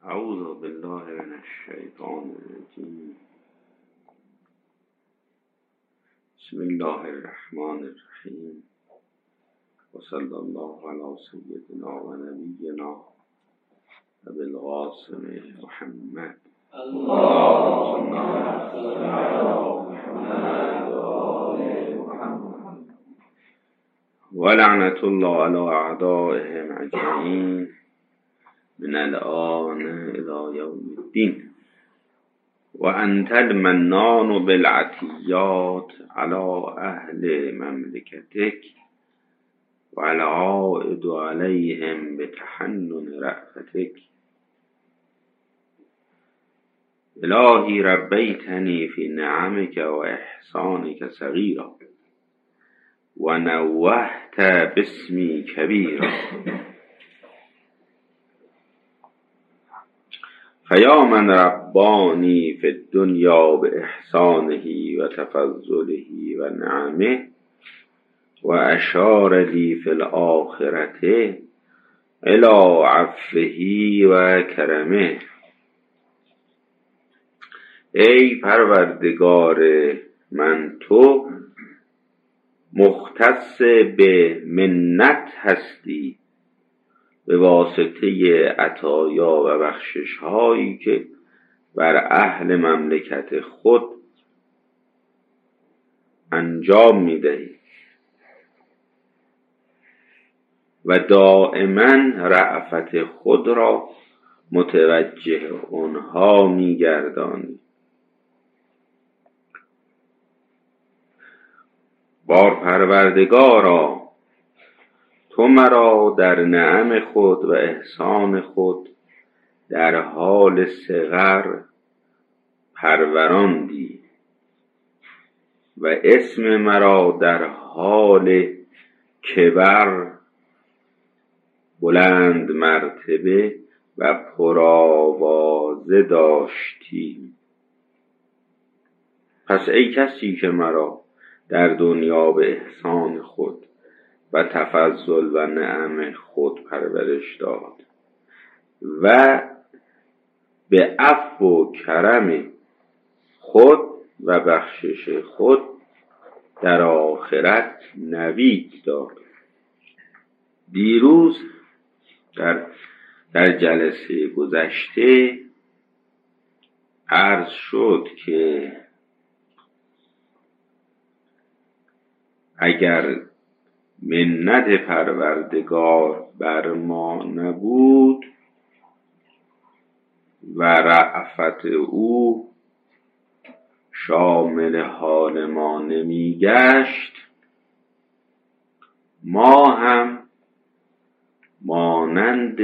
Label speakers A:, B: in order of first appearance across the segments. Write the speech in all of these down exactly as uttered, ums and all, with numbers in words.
A: اعوذ بالله من الشیطان الرجیم. بسم الله الرحمن الرحیم و صلی الله علی سیدنا و نبینا ابی القاسم محمد اللهم صل علی محمد و آل محمد و لعنت الله علی اعدائهم اجمعین من الآن الى یوم الدین. و انت المنان بالعطیات علی اهل مملکتک و العائد علیهم بتحنن رأفتک. الهی ربیتنی فی نعمک و احسانک صغیرا و نوحت باسمی کبیرا. فیا من ربانی فی الدنیا باحسانه و تفضله و نعمه و اشار لی فی الاخرة الی عفوه و کرمه. ای پروردگار من، تو مختص به منت هستی به واسطه عطایا و بخشش هایی که بر اهل مملکت خود انجام می دهی و دائما رأفت خود را متوجه آنها می گردانی. بار پروردگارا، تو مرا در نعم خود و احسان خود در حال صغر پروراندی و اسم مرا در حال کبر بلند مرتبه و پرآوازه داشتی. پس ای کسی که مرا در دنیا به احسان خود و تفضل و نعم خود پرورش داد و به عفو و کرم خود و بخشش خود در آخرت نوید داد. دیروز در در جلسه گذشته عرض شد که اگر منت پروردگار بر ما نبود و رأفت او شامل حال ما نمی گشت، ما هم مانند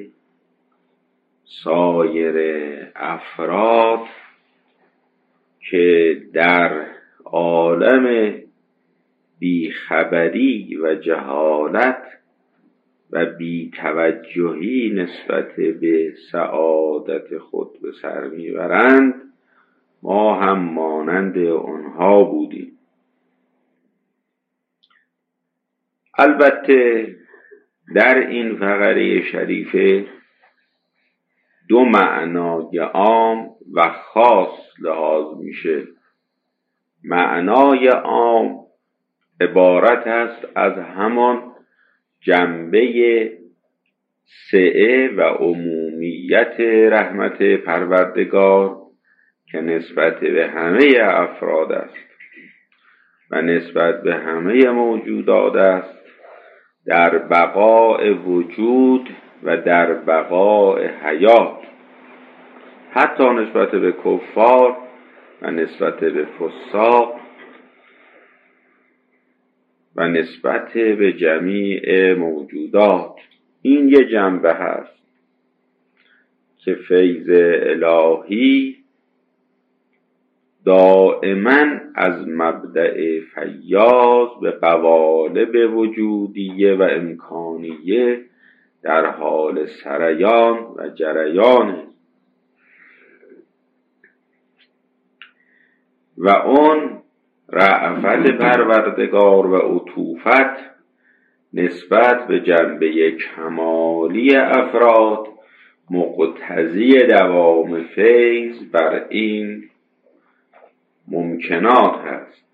A: سایر افراد که در عالم بیخبری و جهالت و بی‌توجهی نسبت به سعادت خود به سر میبرند، ما هم مانند آنها بودیم. البته در این فقره شریفه دو معنای عام و خاص لحاظ میشه. معنای عام عبارت است از همان جنبه سعه و عمومیت رحمت پروردگار که نسبت به همه افراد است و نسبت به همه موجودات است، در بقاء وجود و در بقاء حیات، حتی نسبت به کفار و نسبت به فساق و نسبت به جمیع موجودات. این یه جنبه هست که فیض الهی دائما از مبدأ فیاض به قوالب وجودیه و امکانیه در حال سریان و جریان و اون رأفت پروردگار و عطوفت نسبت به جنبه کمالی افراد مقتضی دوام فیض بر این ممکنات هست.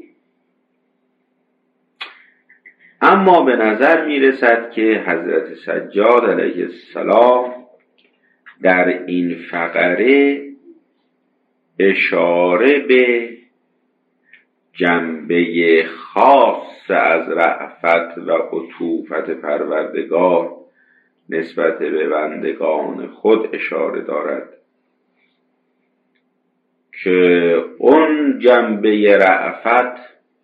A: اما به نظر می رسد که حضرت سجاد علیه السلام در این فقره اشاره به جنبه خاص از رأفت و عطوفت پروردگار نسبت به بندگان خود اشاره دارد که اون جنبه رأفت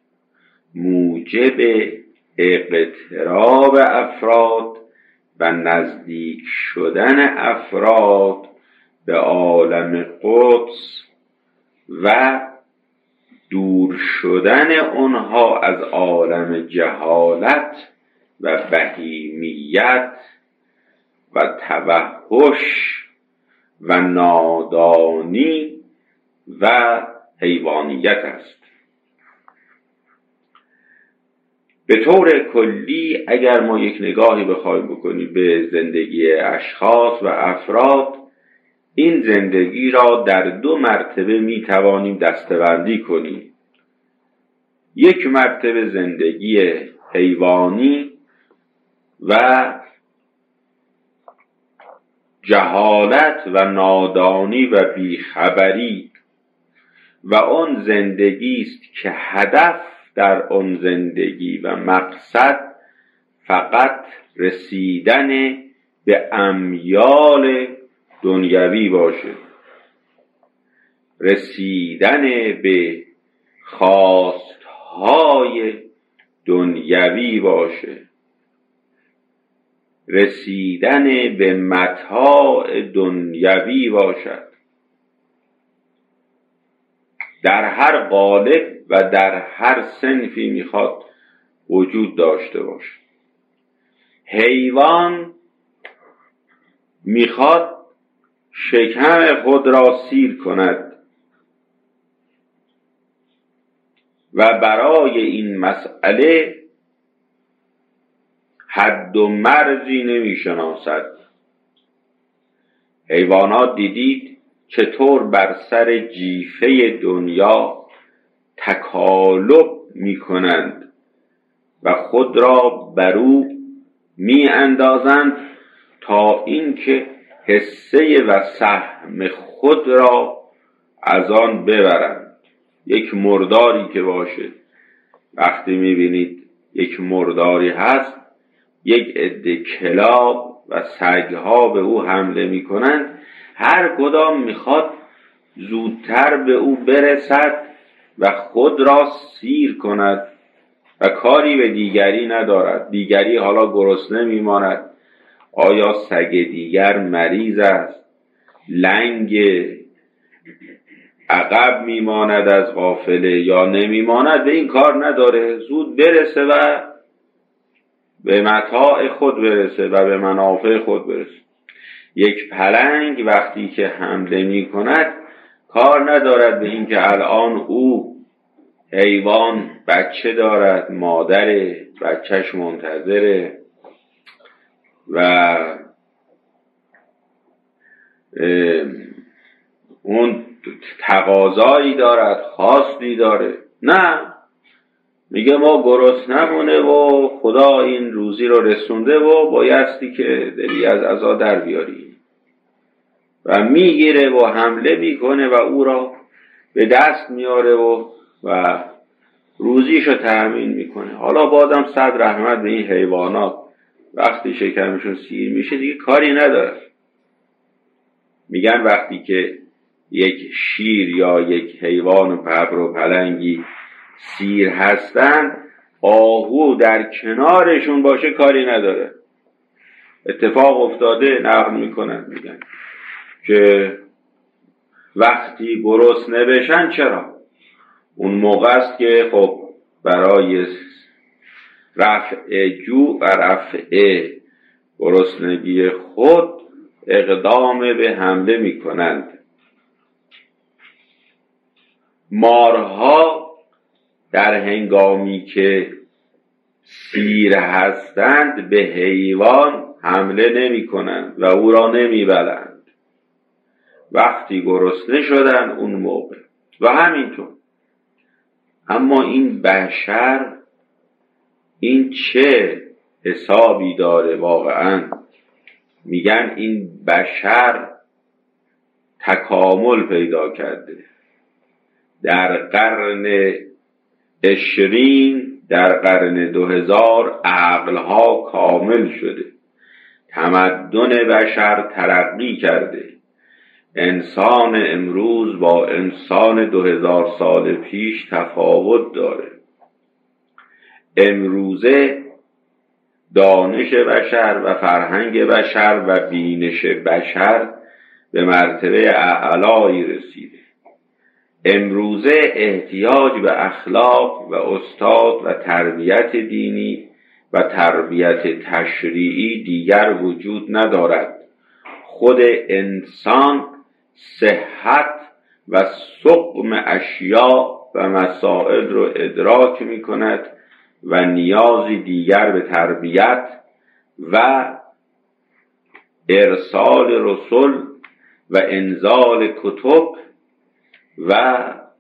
A: موجب اقتراب افراد و نزدیک شدن افراد به عالم قدس و دور شدن آنها از عالم جهالت و بهیمیت و توحش و نادانی و حیوانیت است. به طور کلی اگر ما یک نگاهی بخوایم بکنیم به زندگی اشخاص و افراد، این زندگی را در دو مرتبه می توانیم دسته‌بندی کنیم. یک مرتبه زندگی حیوانی و جهالت و نادانی و بیخبری و آن زندگی است که هدف در آن زندگی و مقصد فقط رسیدن به امیال دنیوی باشه، رسیدن به خواستهای دنیوی باشه، رسیدن به متاع دنیوی باشد، در هر قالب و در هر صنفی میخواد وجود داشته باشه. حیوان میخواد شکم خود را سیر کند و برای این مسئله حد و مرزی نمیشناسد. حیوانات دیدید چطور بر سر جیفه دنیا تکالب میکنند و خود را بر او می اندازند تا اینکه حصه و سهم خود را از آن ببرند. یک مرداری که باشه، وقتی میبینید یک مرداری هست، یک عده کلاب و سگها به او حمله میکنند، هر کدام میخواد زودتر به او برسد و خود را سیر کند و کاری به دیگری ندارد. دیگری حالا گرسنه میماند، آیا سگ دیگر مریض است، لنگ عقب میماند از قافله یا نمیماند، به این کار نداره، زود برسه و به متاع خود برسه و به منافع خود برسه. یک پلنگ وقتی که حمله می کند کار ندارد به این که الان او حیوان بچه دارد، مادر بچهش منتظره و اون تقاضایی دارد، خواستی داره. نه، میگه ما گرسنمونه و خدا این روزی رو رسونده و بایستی که دلی از عزا در بیاری و میگیره و حمله میکنه و او را به دست میاره و و روزیشو تأمین میکنه. حالا بازم صد رحمت به این حیوانات، وقتی شکمشون سیر میشه دیگه کاری نداره. میگن وقتی که یک شیر یا یک حیوان ببر و پلنگی سیر هستن، آهو در کنارشون باشه کاری نداره. اتفاق افتاده، نقل میکنن، میگن که وقتی گرسنه بشن، چرا؟ اون موقع است که خب برای رفع جوع و رفع گرسنگی خود اقدام به حمله میکنند. مارها در هنگامی که سیر هستند به حیوان حمله نمی کنند و او را نمی بلند. وقتی گرسنه شدن اون موقع و همینطور. اما این بشر این چه حسابی داره واقعا؟ میگن این بشر تکامل پیدا کرده. در قرن عشرین، در قرن دو هزار عقلها کامل شده، تمدن بشر ترقی کرده. انسان امروز با انسان دو هزار سال پیش تفاوت داره. امروزه دانش بشر و فرهنگ بشر و بینش بشر به مرتبه اعلایی رسیده. امروزه احتیاج به اخلاق و استاد و تربیت دینی و تربیت تشریعی دیگر وجود ندارد. خود انسان صحت و سقم اشیاء و مسائل رو ادراک می کند و نیازی دیگر به تربیت و ارسال رسول و انزال کتب و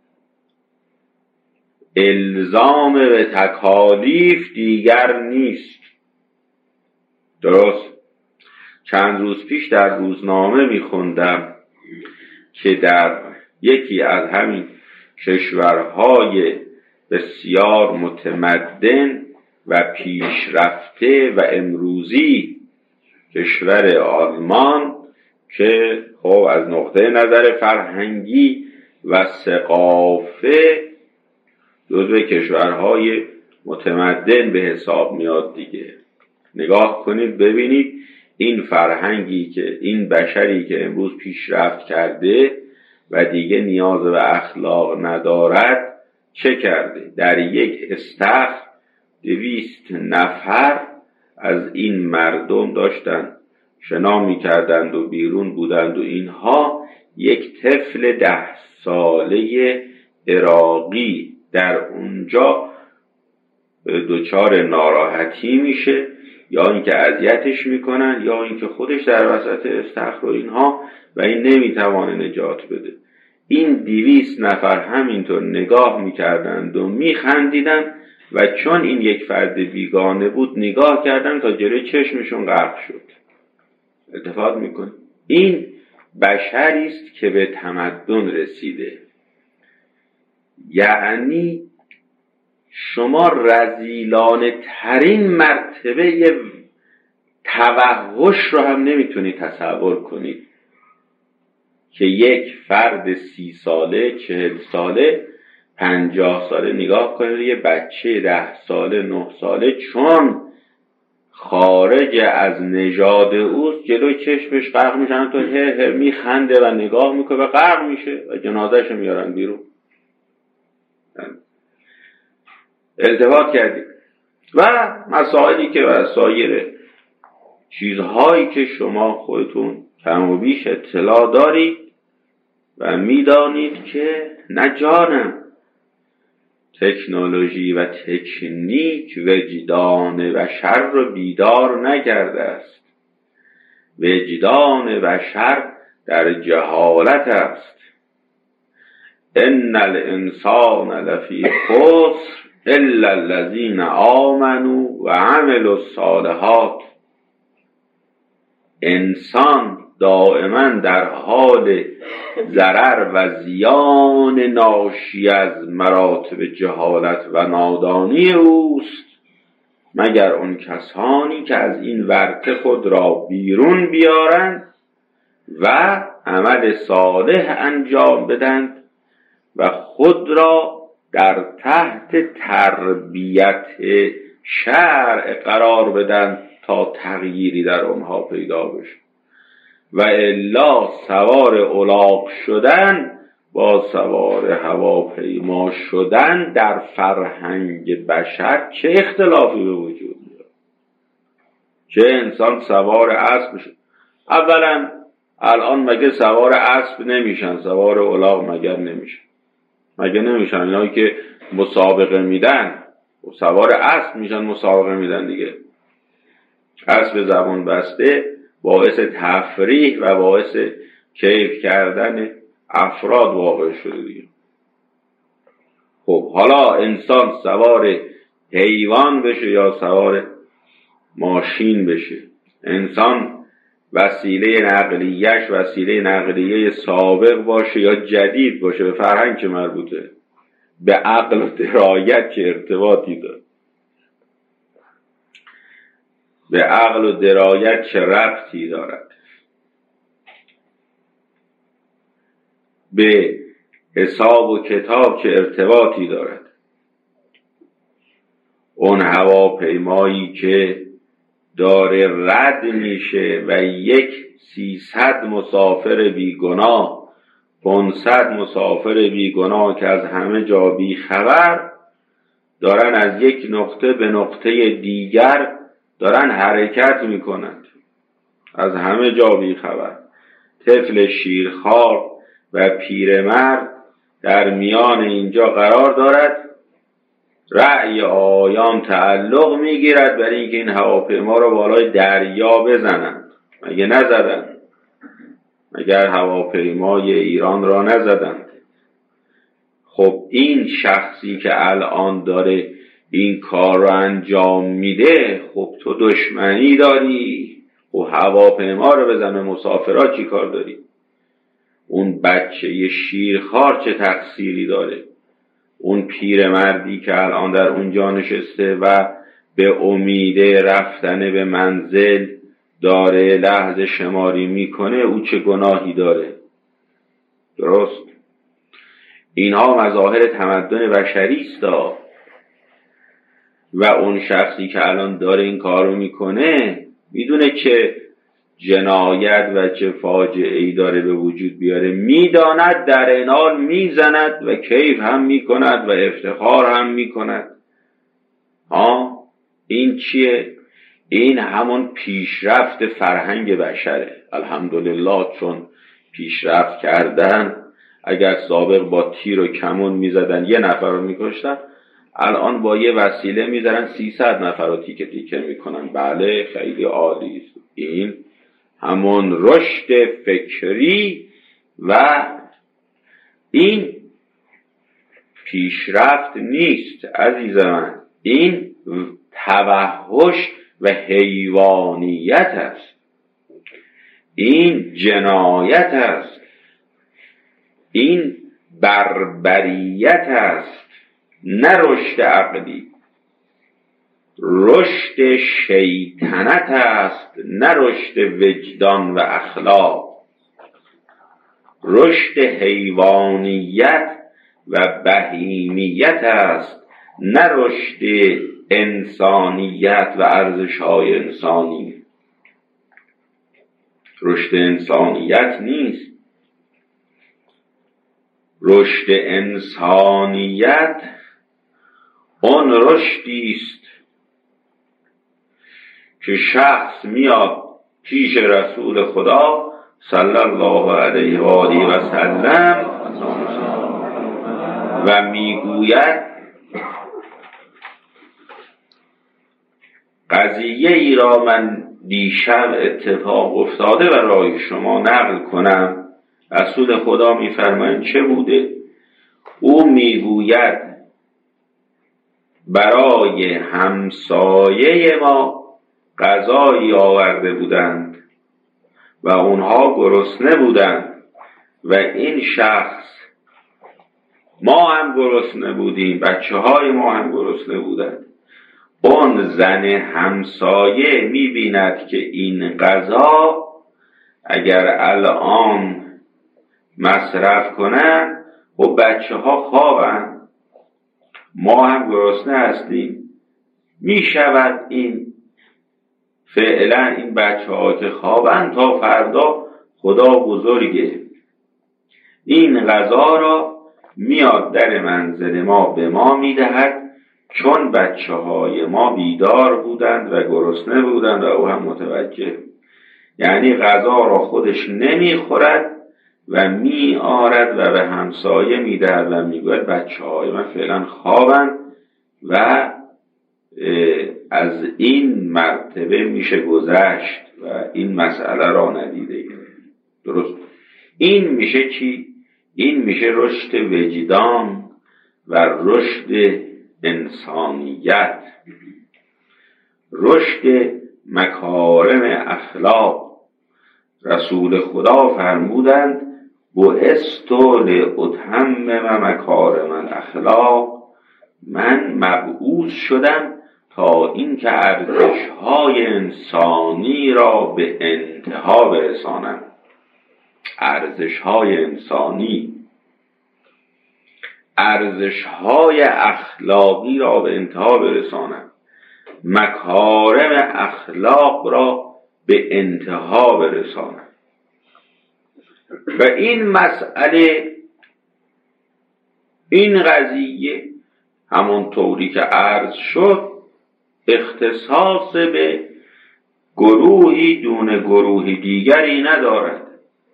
A: الزام به تکالیف دیگر نیست. درست؟ چند روز پیش در روزنامه میخوندم که در یکی از همین کشورهای بسیار متمدن و پیشرفته و امروزی کشور آلمان که خب از نقطه نظر فرهنگی و ثقافه جزو کشورهای متمدن به حساب میاد دیگه. نگاه کنید ببینید این فرهنگی که این بشری که امروز پیشرفت کرده و دیگه نیاز به اخلاق ندارد چه کرده؟ در یک استخر دویست نفر از این مردم داشتن شنا می‌کردند و بیرون بودند و اینها یک طفل ده ساله عراقی در اونجا دچار ناراحتی میشه، یا اینکه اذیتش میکنن یا اینکه خودش در وسط استخر و اینها و این نمیتوانه نجات بده. این دویست نفر همینطور نگاه میکردند و میخندیدند و چون این یک فرد بیگانه بود نگاه کردند تا جلوی چشمشون غرق شد. اتفاق میکنه این بشری است که به تمدن رسیده. یعنی شما رذیلانه ترین مرتبه توحش رو هم نمیتونید تصور کنید که یک فرد سی ساله، چهل ساله، پنجاه ساله نگاه کنید یه بچه ده ساله، نه ساله چون خارج از نژاد اوست جلوی چشمش غرق میشن تو هر هر میخنده و نگاه میکنه و غرق میشه و جنازه‌ش میارن بیرون. التفات کردیم و مسائلی که و سایر چیزهایی که شما خودتون کم و بیش اطلاع دارید و میدانید که نه جانم تکنولوژی و تکنیک وجدان بشر رو بیدار نکرده است. وجدان بشر در جهالت است. ان الانسان لفی خسر الا الذین آمنوا و عملوا الصالحات. انسان دائما در حال ضرر و زیان ناشی از مراتب جهالت و نادانی اوست مگر اون کسانی که از این ورطه خود را بیرون بیارند و عمل صالح انجام بدند و خود را در تحت تربیت شرع قرار بدن تا تغییری در آنها پیدا بشه. و الا سوار الاغ شدن با سوار هواپیما شدن در فرهنگ بشر چه اختلافی به وجود میاد؟ چه انسان سوار اسب بشه؟ اولا الان مگه سوار اسب نمیشن؟ سوار الاغ مگر نمیشن؟ مگه نمیشن؟ اینایی که مسابقه میدن سوار اسب میشن، مسابقه میدن دیگه. اسب زبان بسته باعث تفریح و باعث کیف کردن افراد واقع شده دیگه. خب حالا انسان سوار حیوان بشه یا سوار ماشین بشه، انسان وسیله نقلیه‌اش وسیله نقلیه سابق باشه یا جدید باشه، به فرهنگ که مربوطه، به عقل و درایت چه ارتباطی داره؟ به عقل و درایت چه ربطی دارد؟ به حساب و کتاب چه ارتباطی دارد؟ اون هواپیمایی که داره رد میشه و یک سیصد مسافر بیگناه، پانصد مسافر بیگناه که از همه جا بی خبر دارن از یک نقطه به نقطه دیگر دارن حرکت میکنند، از همه جا بی خبر. طفل شیرخوار و پیرمرد در میان اینجا قرار دارد، رأی آیان تعلق میگیرد برای اینکه این هواپیما رو بالای دریا بزنند. مگه نزدند؟ مگر هواپیمای ایران را نزدند؟ خب این شخصی که الان داره این کار رو انجام میده، خب تو دشمنی داری؟ خب هواپیما رو بزنه، مسافرها چی کار داری؟ اون بچه شیرخوار چه تقصیری داره؟ اون پیرمردی که الان در اونجا نشسته و به امید رفتن به منزل داره لحظه شماری میکنه، او چه گناهی داره؟ درست؟ اینها مظاهر تمدن بشری است. و اون شخصی که الان داره این کارو میکنه میدونه چه جنایت و چه فاجعه‌ای داره به وجود بیاره، میداند، در این حال میزند و کیف هم میکند و افتخار هم میکند. ها این چیه؟ این همون پیشرفت فرهنگ بشره. الحمدلله چون پیشرفت کردن، اگر سابق با تیر و کمون میزدن یه نفر رو میکشتن، الان با یه وسیله میزنن سیصد نفر رو تیکه تیکه میکنن. بله خیلی عالی است. این همون رشد فکری و این پیشرفت نیست عزیز من، این توحش و حیوانیت است، این جنایت است، این بربریت است، نه رشد عقلی. رشد شیطنت است، نه رشد وجدان و اخلاق. رشد حیوانیت و بهیمیت است، نه رشد انسانیت و ارزش‌های انسانی. رشد انسانیت نیست. رشد انسانیت اون رشدی است که شخص میاد پیش رسول خدا صلی الله علیه و آله و سلم و میگوید قضیه ای را من دیشب اتفاق افتاده و رای شما نقل کنم. رسول خدا میفرمایند چه بوده؟ او میگوید برای همسایه ما غذایی آورده بودند و اونها گرسنه بودند و این شخص، ما هم گرسنه بودیم، بچه های ما هم گرسنه بودند. اون زن همسایه میبیند که این غذا اگر الان مصرف کنن و بچه ها خوابن، ما هم گرسنه هستیم، میشود این فعلا این بچه ها که خوابن تا فردا خدا بزرگه، این غذا را میاد در منزل ما به ما میدهد، چون بچه های ما بیدار بودند و گرسنه بودند و او هم متوجه. یعنی غذا را خودش نمیخورد و می آرد و به همسایه می دهد و می گوید بچه های من فعلا خوابند و از این مرتبه میشه گذشت و این مسئله را ندیده گرفت. درست. این میشه چی؟ این میشه رشد وجدان و رشد انسانیت، رشد مکارم اخلاق. رسول خدا فرمودند بعثت لأتمم مکارم الاخلاق، من مبعوث شدم تا اینکه ارزش‌های انسانی را به انتها برسانم. ارزش‌های انسانی، ارزش‌های اخلاقی را به انتها برسانم، مکارم اخلاق را به انتها برسانم. و این مسئله، این قضیه همون طوری که عرض شد اختصاص به گروهی دون گروهی دیگری ندارد.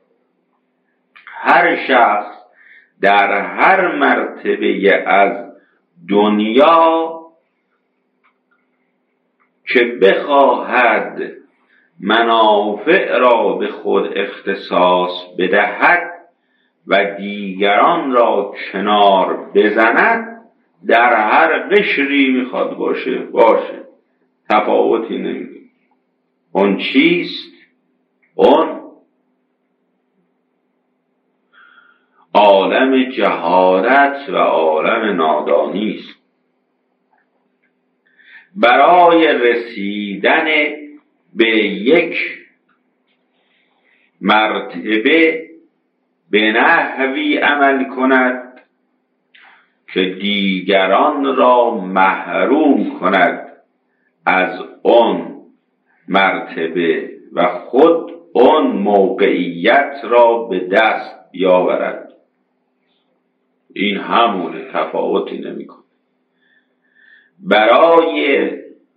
A: هر شخص در هر مرتبه از دنیا که بخواهد منافع را به خود اختصاص بدهد و دیگران را کنار بزند، در هر قشری میخواد باشه باشه تفاوتی نمیده. اون چیست؟ اون عالم جهالت و عالم نادانی است. برای رسیدن به یک مرتبه به نحوی عمل کند که دیگران را محروم کند از آن مرتبه و خود آن موقعیت را به دست بیاورد. این همونه، تفاوتی نمی‌کنه. برای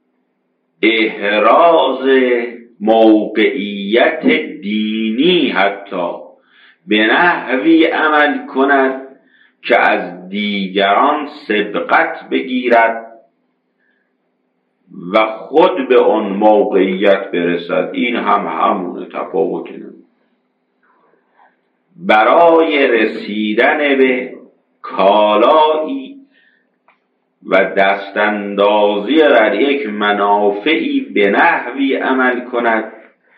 A: احراز موقعیت دینی حتی به نحوی عمل کند که از دیگران سبقت بگیرد و خود به آن موقعیت برسد. این هم همونه، تفاوتی نمی‌کنه. برای رسیدن به کالایی و دستاندازی در یک منافعی به نحوی عمل کند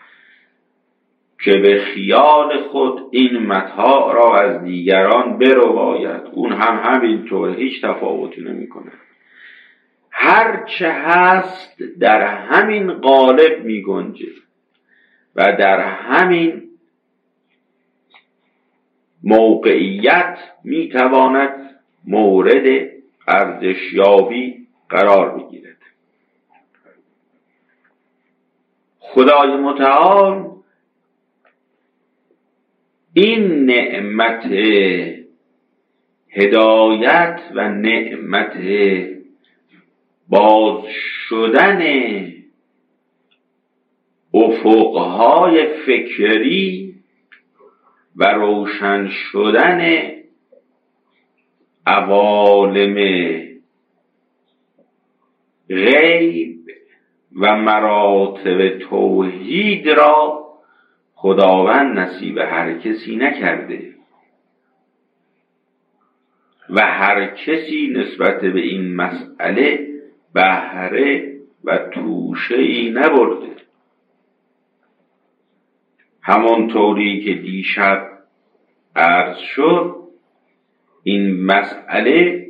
A: که به خیال خود این متاع را از دیگران برباید. اون هم همینطور، هیچ تفاوتی نمی کند. هر چه هست در همین قالب می گنجه و در همین موقعیت می تواند مورد ارزشیابی قرار بگیرد. خدای متعال این نعمت هدایت و نعمت باز شدن افقهای فکری و روشن شدن عوالم غیب و مراتب توحید را خداوند نصیب هر کسی نکرده و هر کسی نسبت به این مسئله بهره و توشه‌ای نبرده. همانطوری که دیشب عرض شد، این مسئله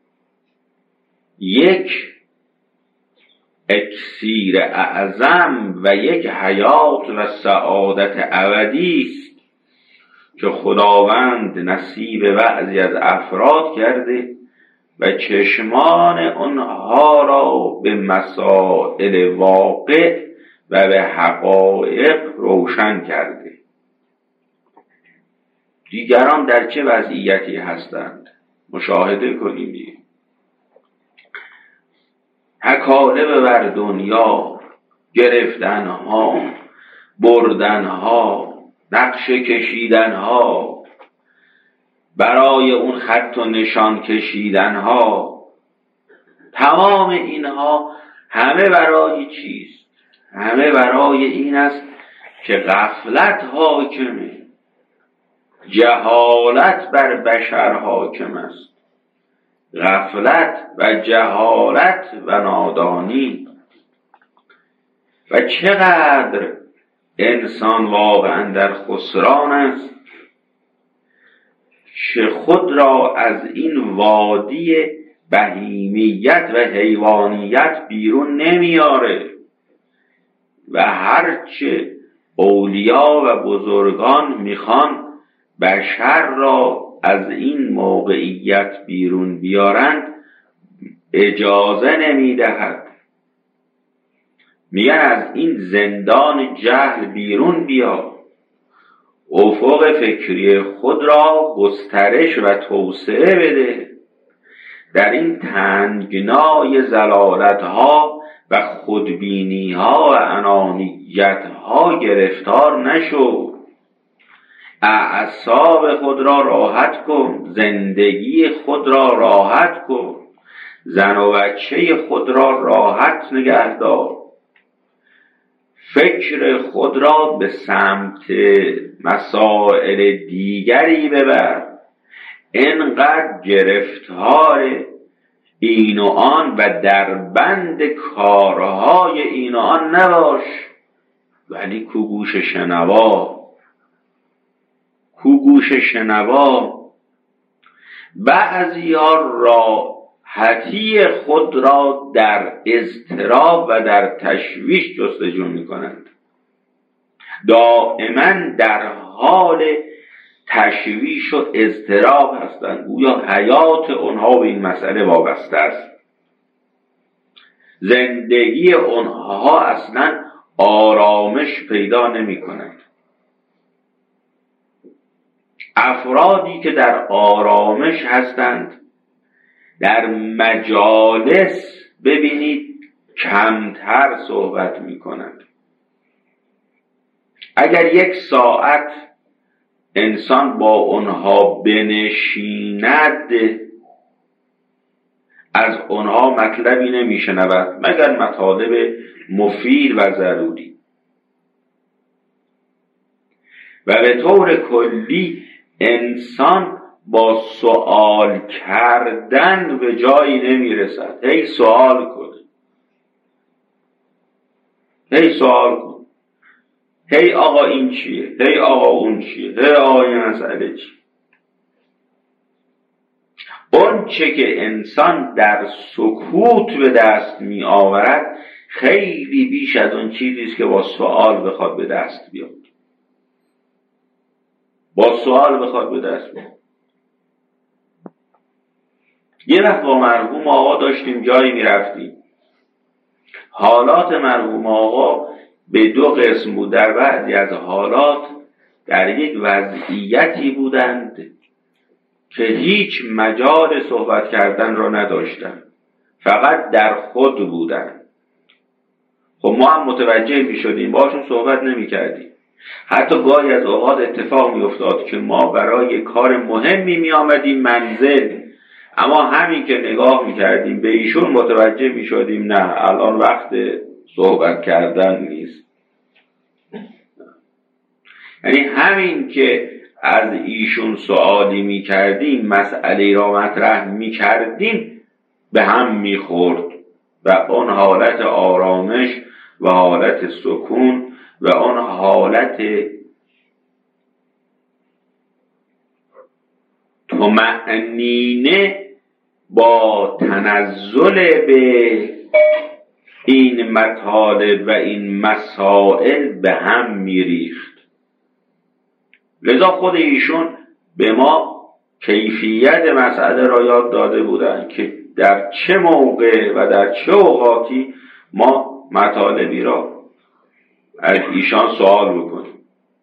A: یک اکسیر اعظم و یک حیات و سعادت ابدی است که خداوند نصیب بعضی از افراد کرده و چشمان آنها را به مسائل واقع و به حقایق روشن کرده. دیگران در چه وضعیتی هستند مشاهده کنیم دیگه. حکالب بر دنیا، گرفتنها، بردنها، نقش کشیدنها، برای اون خط و نشان کشیدنها، تمام اینها همه برای چیست؟ همه برای این است که غفلت حاکمه، جهالت بر بشر حاکم است. غفلت و جهالت و نادانی. و چقدر انسان واقعا در خسران است که خود را از این وادی بهیمیت و حیوانیت بیرون نمیاره و هرچه اولیا و بزرگان میخوان بشر را از این موقعیت بیرون بیارند اجازه نمیدهد. میگن از این زندان جهل بیرون بیا، افق فکری خود را گسترش و توسعه بده، در این تنگنای ضلالت‌ها و خودبینی‌ها و انانیت‌ها گرفتار نشو. اعصاب خود را راحت کن، زندگی خود را راحت کن، زن و بچه خود را راحت نگه دار، فکر خود را به سمت مسائل دیگری ببر، اینقدر گرفتار این و آن و در بند کارهای این و آن نباش. ولی کو گوش شنوا، کو گوش شنوا. بعضی ها راحتی خود را در اضطراب و در تشویش جستجو می کنند، دائما در حال تشویش و اضطراب هستند، گویا حیات اونها به این مسئله وابسته است. زندگی اونها اصلا آرامش پیدا نمی کند. افرادی که در آرامش هستند در مجالس ببینید کمتر صحبت می کنند. اگر یک ساعت انسان با اونها بنشیند از اونها مطلبی نمیشنود مگر مطالب مفید و ضروری. و به طور کلی انسان با سوال کردن به جایی نمیرسد. هی سوال کن، هی سوال کن، هی آقا این چیه، هی آقا اون چیه، هی آقا این مسئله چیه. اون چه که انسان در سکوت به دست می آورد خیلی بیش از اون چیزیست که با سوال بخواد به دست بیاد. با سوال بخواد به دست بیاد. یه وقت با مرحوم آقا داشتیم جایی می رفتیم. حالات مرحوم آقا به دو قسم بود. در بعضی از حالات در یک وضعیتی بودند که هیچ مجال صحبت کردن را نداشتند، فقط در خود بودند. خب ما هم متوجه می شدیم، باشون صحبت نمی کردیم. حتی گاهی از اوقات اتفاق می افتاد که ما برای کار مهمی می آمدیم منزل، اما همین که نگاه می کردیم به ایشون متوجه می شدیم نه الان وقت صحبت کردن نیست. یعنی همین که از ایشون سوالی می کردیم، مسئله را مطرح می کردیم، به هم می خورد و اون حالت آرامش و حالت سکون و اون حالت طمأنینه با تنزل به این مطالب و این مسائل به هم می ریخت. لذا خود ایشون به ما کیفیت مسئله را یاد داده بودند که در چه موقع و در چه اوقاتی ما مطالبی را از ایشان سوال بکنیم.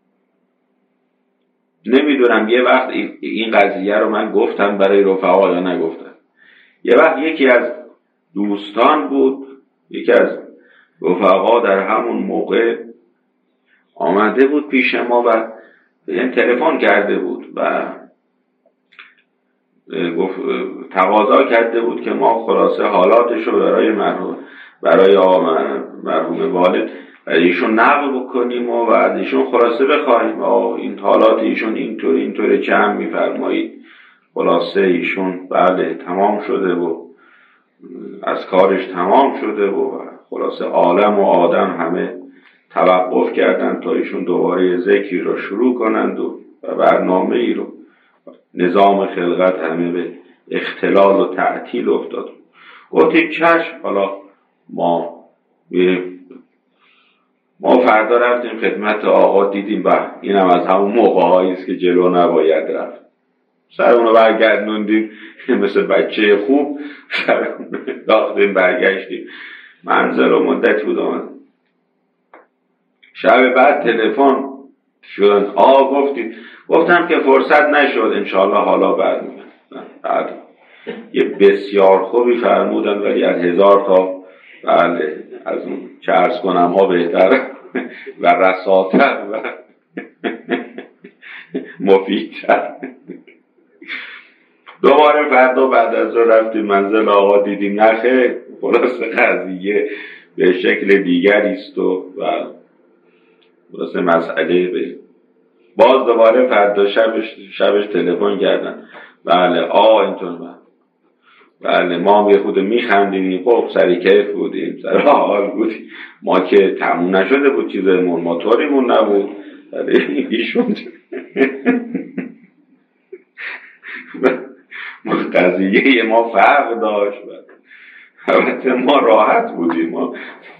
A: نمیدونم یه وقت این قضیه رو من گفتم برای رفقا یا نگفتم. یه وقت یکی از دوستان بود، یکی از رفقا در همون موقع آمده بود پیش ما و یعنی تلفن کرده بود و تقاضا کرده بود که ما خلاصه حالاتش رو برای مرحوم برای آقا مرحوم والد ایشون نقل بکنیم و بعد ایشون خلاصه بخواهیم آقا این حالات ایشون اینطور اینطور چه هم میفرمایید. خلاصه ایشون بله تمام شده و از کارش تمام شده و خلاصه عالم و آدم همه توقف کردن تا ایشون دوباره ذکری رو شروع کنند و برنامه ای رو نظام خلقت همه به اختلال و تعطیل افتاد. گفتیم چشم. حالا ما ما فردا رفتیم خدمت آقا، دیدیم به اینم از همون موقع هایی است که جلو نباید رفت. سر اونو برگردوندیم مثل بچه خوب سر اونو داختیم برگشتیم منزل و مدت بود آمد. شب بعد تلفن شدن آقا گفتید گفتم که فرصت نشد انشاءالله حالا برمیگردم. بعد یه بسیار خوبی فرمودن ولی از هزار تا بله از اون چه عرض کنم ها بهتر و رساتر و مفیدتر. دوباره فردا بعد از رو رفتیم منزل آقا، دیدیم نخه خلاص قضیه به شکل دیگری است و خلاص مسئله به باز دوباره فردا شبش شبش تلفن کردن بله آقا اینطور بله بله ما هم یه خود میخندیدیم خب سری کیف بودیم سر حال بودیم ما که تموم نشده بود چیزمون ما طوریمون نبود ولی ایشون قضیه ما فرق داشت. البته ما راحت بودیم ما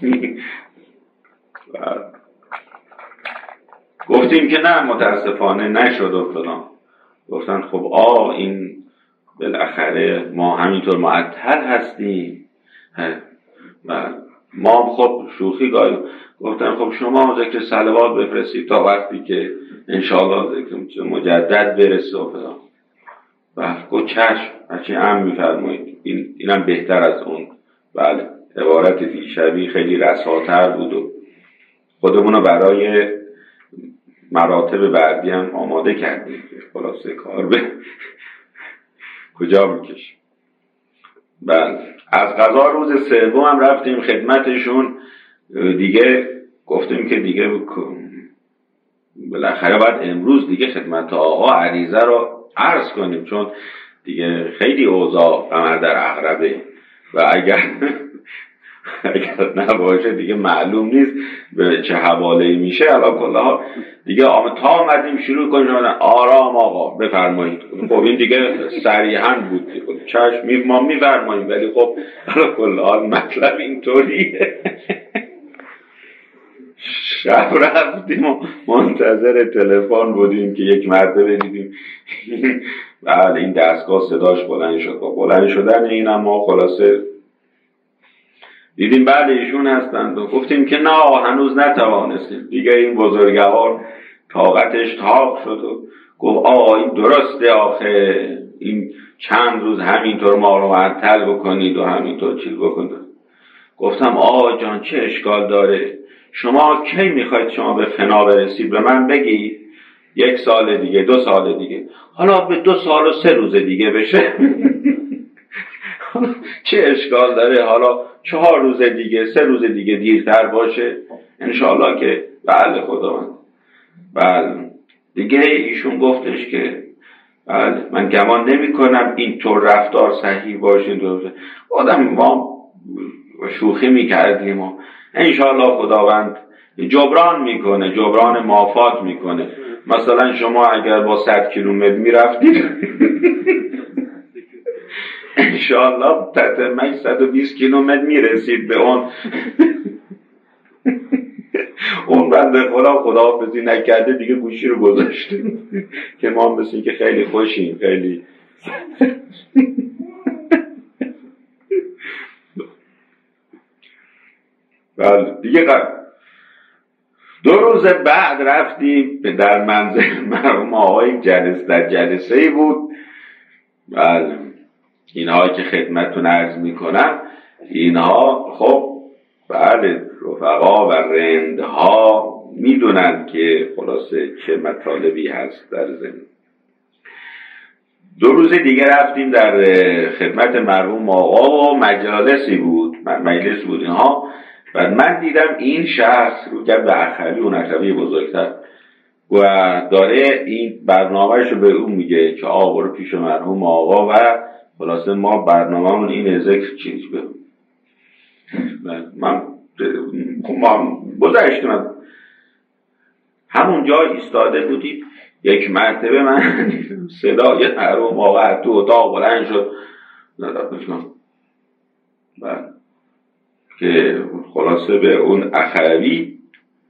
A: گفتیم که نه متاسفانه نشد و فلان. گفتن خب آ این بالاخره ما همینطور معطل هستیم و ما خب شوخی گاهی گفتن خب شما ذکر صلوات بفرستید تا وقتی که انشاءالله ذکر مجدد برسه و فلان. و گفت چشم هرچی ام میفرمایید. این اینم بهتر از اون بله عبارت دیشبی خیلی رساتر بود و خودمونو برای مراتب بعدی هم آماده کردیم. خلاصه کار به کجا میکشیم. بله از قضا روز سوم هم رفتیم خدمتشون دیگه. گفتیم که دیگه بالاخره باید امروز دیگه خدمت آقا عریضه رو عرض کنیم چون دیگه خیلی اوضاع قمر در عقربه و اگر اگر نباشه دیگه معلوم نیست به چه حواله‌ای میشه. علا کلها دیگه آمد تا آمدیم شروع کنیم آرام آقا بفرمایید. خب این دیگه صریحاً بود چشم ما میفرماییم ولی خب علا کلها مطلب اینطوریه. شب رفتیم و منتظر تلفن بودیم که یک مرتبه دیدیم بعد این دستگاه صداش بلند شد. با بلند شدن این هم ما خلاصه دیدیم بله ایشون هستند و گفتیم که نه هنوز نتوانستیم. دیگه این بزرگوار طاقتش تاق شد و گفت آقا این درسته آخه این چند روز همینطور ما رو معطل بکنید و همینطور چیز بکنید. گفتم آقا جان چه اشکال داره شما کی میخواید شما به فنا برسید به من بگید یک سال دیگه دو سال دیگه حالا به دو سال و سه روز دیگه بشه چه اشکال داره حالا چهار روز دیگه سه روز دیگه دیرتر باشه انشاءالله که بله خداوند. بله دیگه ایشون گفتش که بله من گمان نمی کنم اینطور رفتار صحیح باشه. آدم ما شوخی میکردیم و انشاءالله خداوند جبران میکنه جبران مافات میکنه. مثلا شما اگر با صد کیلومتر میرفتید انشاءالله تتمش صد و بیست کیلومتر میرسید به اون اون بنده خدا خداحافظی نکرده دیگه گوشی رو گذاشته که ما مثل که خیلی خوشیم خیلی بله دیگه قرد. دو روز بعد رفتیم در منزل مرحوم آقای جلسه در جلسه ای بود. بله اینها که خدمتتون عرض میکنم اینها خب بله رفقا و رندها میدونن که خلاصه چه مطالبی هست در زمین. دو روز دیگه رفتیم در خدمت مرحوم آقا و مجالسی بود، مجلس بود اینها، و من دیدم این شخص رو کرد به اخوی و نخوی بزرگتر و داره این برنامهش رو به اون میگه که آقا رو پیش مرحوم آقا و خلاصه ما برنامه‌مون اینه ذکر چیز بگم. من ما گذاشتم همون جا ایستاده بودیم، یک مرتبه من صدای مرحوم آقا تو اتاق بلند شد که خلاصه به اون اخوی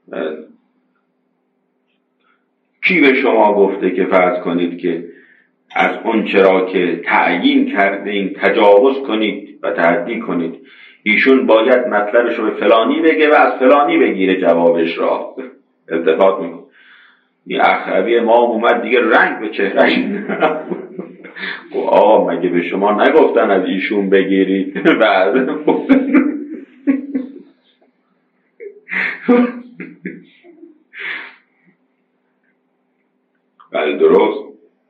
A: کی به شما گفته که فرض کنید که از اون چرا که تعیین کردین تجاوز کنید و تعدی کنید، ایشون باید مطلبش رو به فلانی بگه و از فلانی بگیره جوابش را التفات میکنه. این اخوی ما اومد دیگه رنگ به چهرش و آقا مگه به شما نگفتن از ایشون بگیرید؟ بعد بله درست.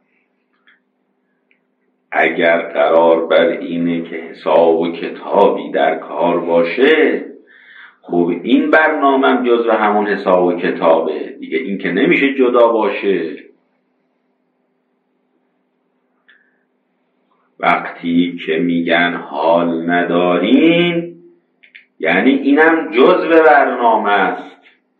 A: اگر قرار بر اینه که حساب و کتابی در کار باشه، خب این برنامه جزو همون حساب و کتابه دیگه، این که نمیشه جدا باشه. وقتی که میگن حال ندارین یعنی اینم جزو برنامه است.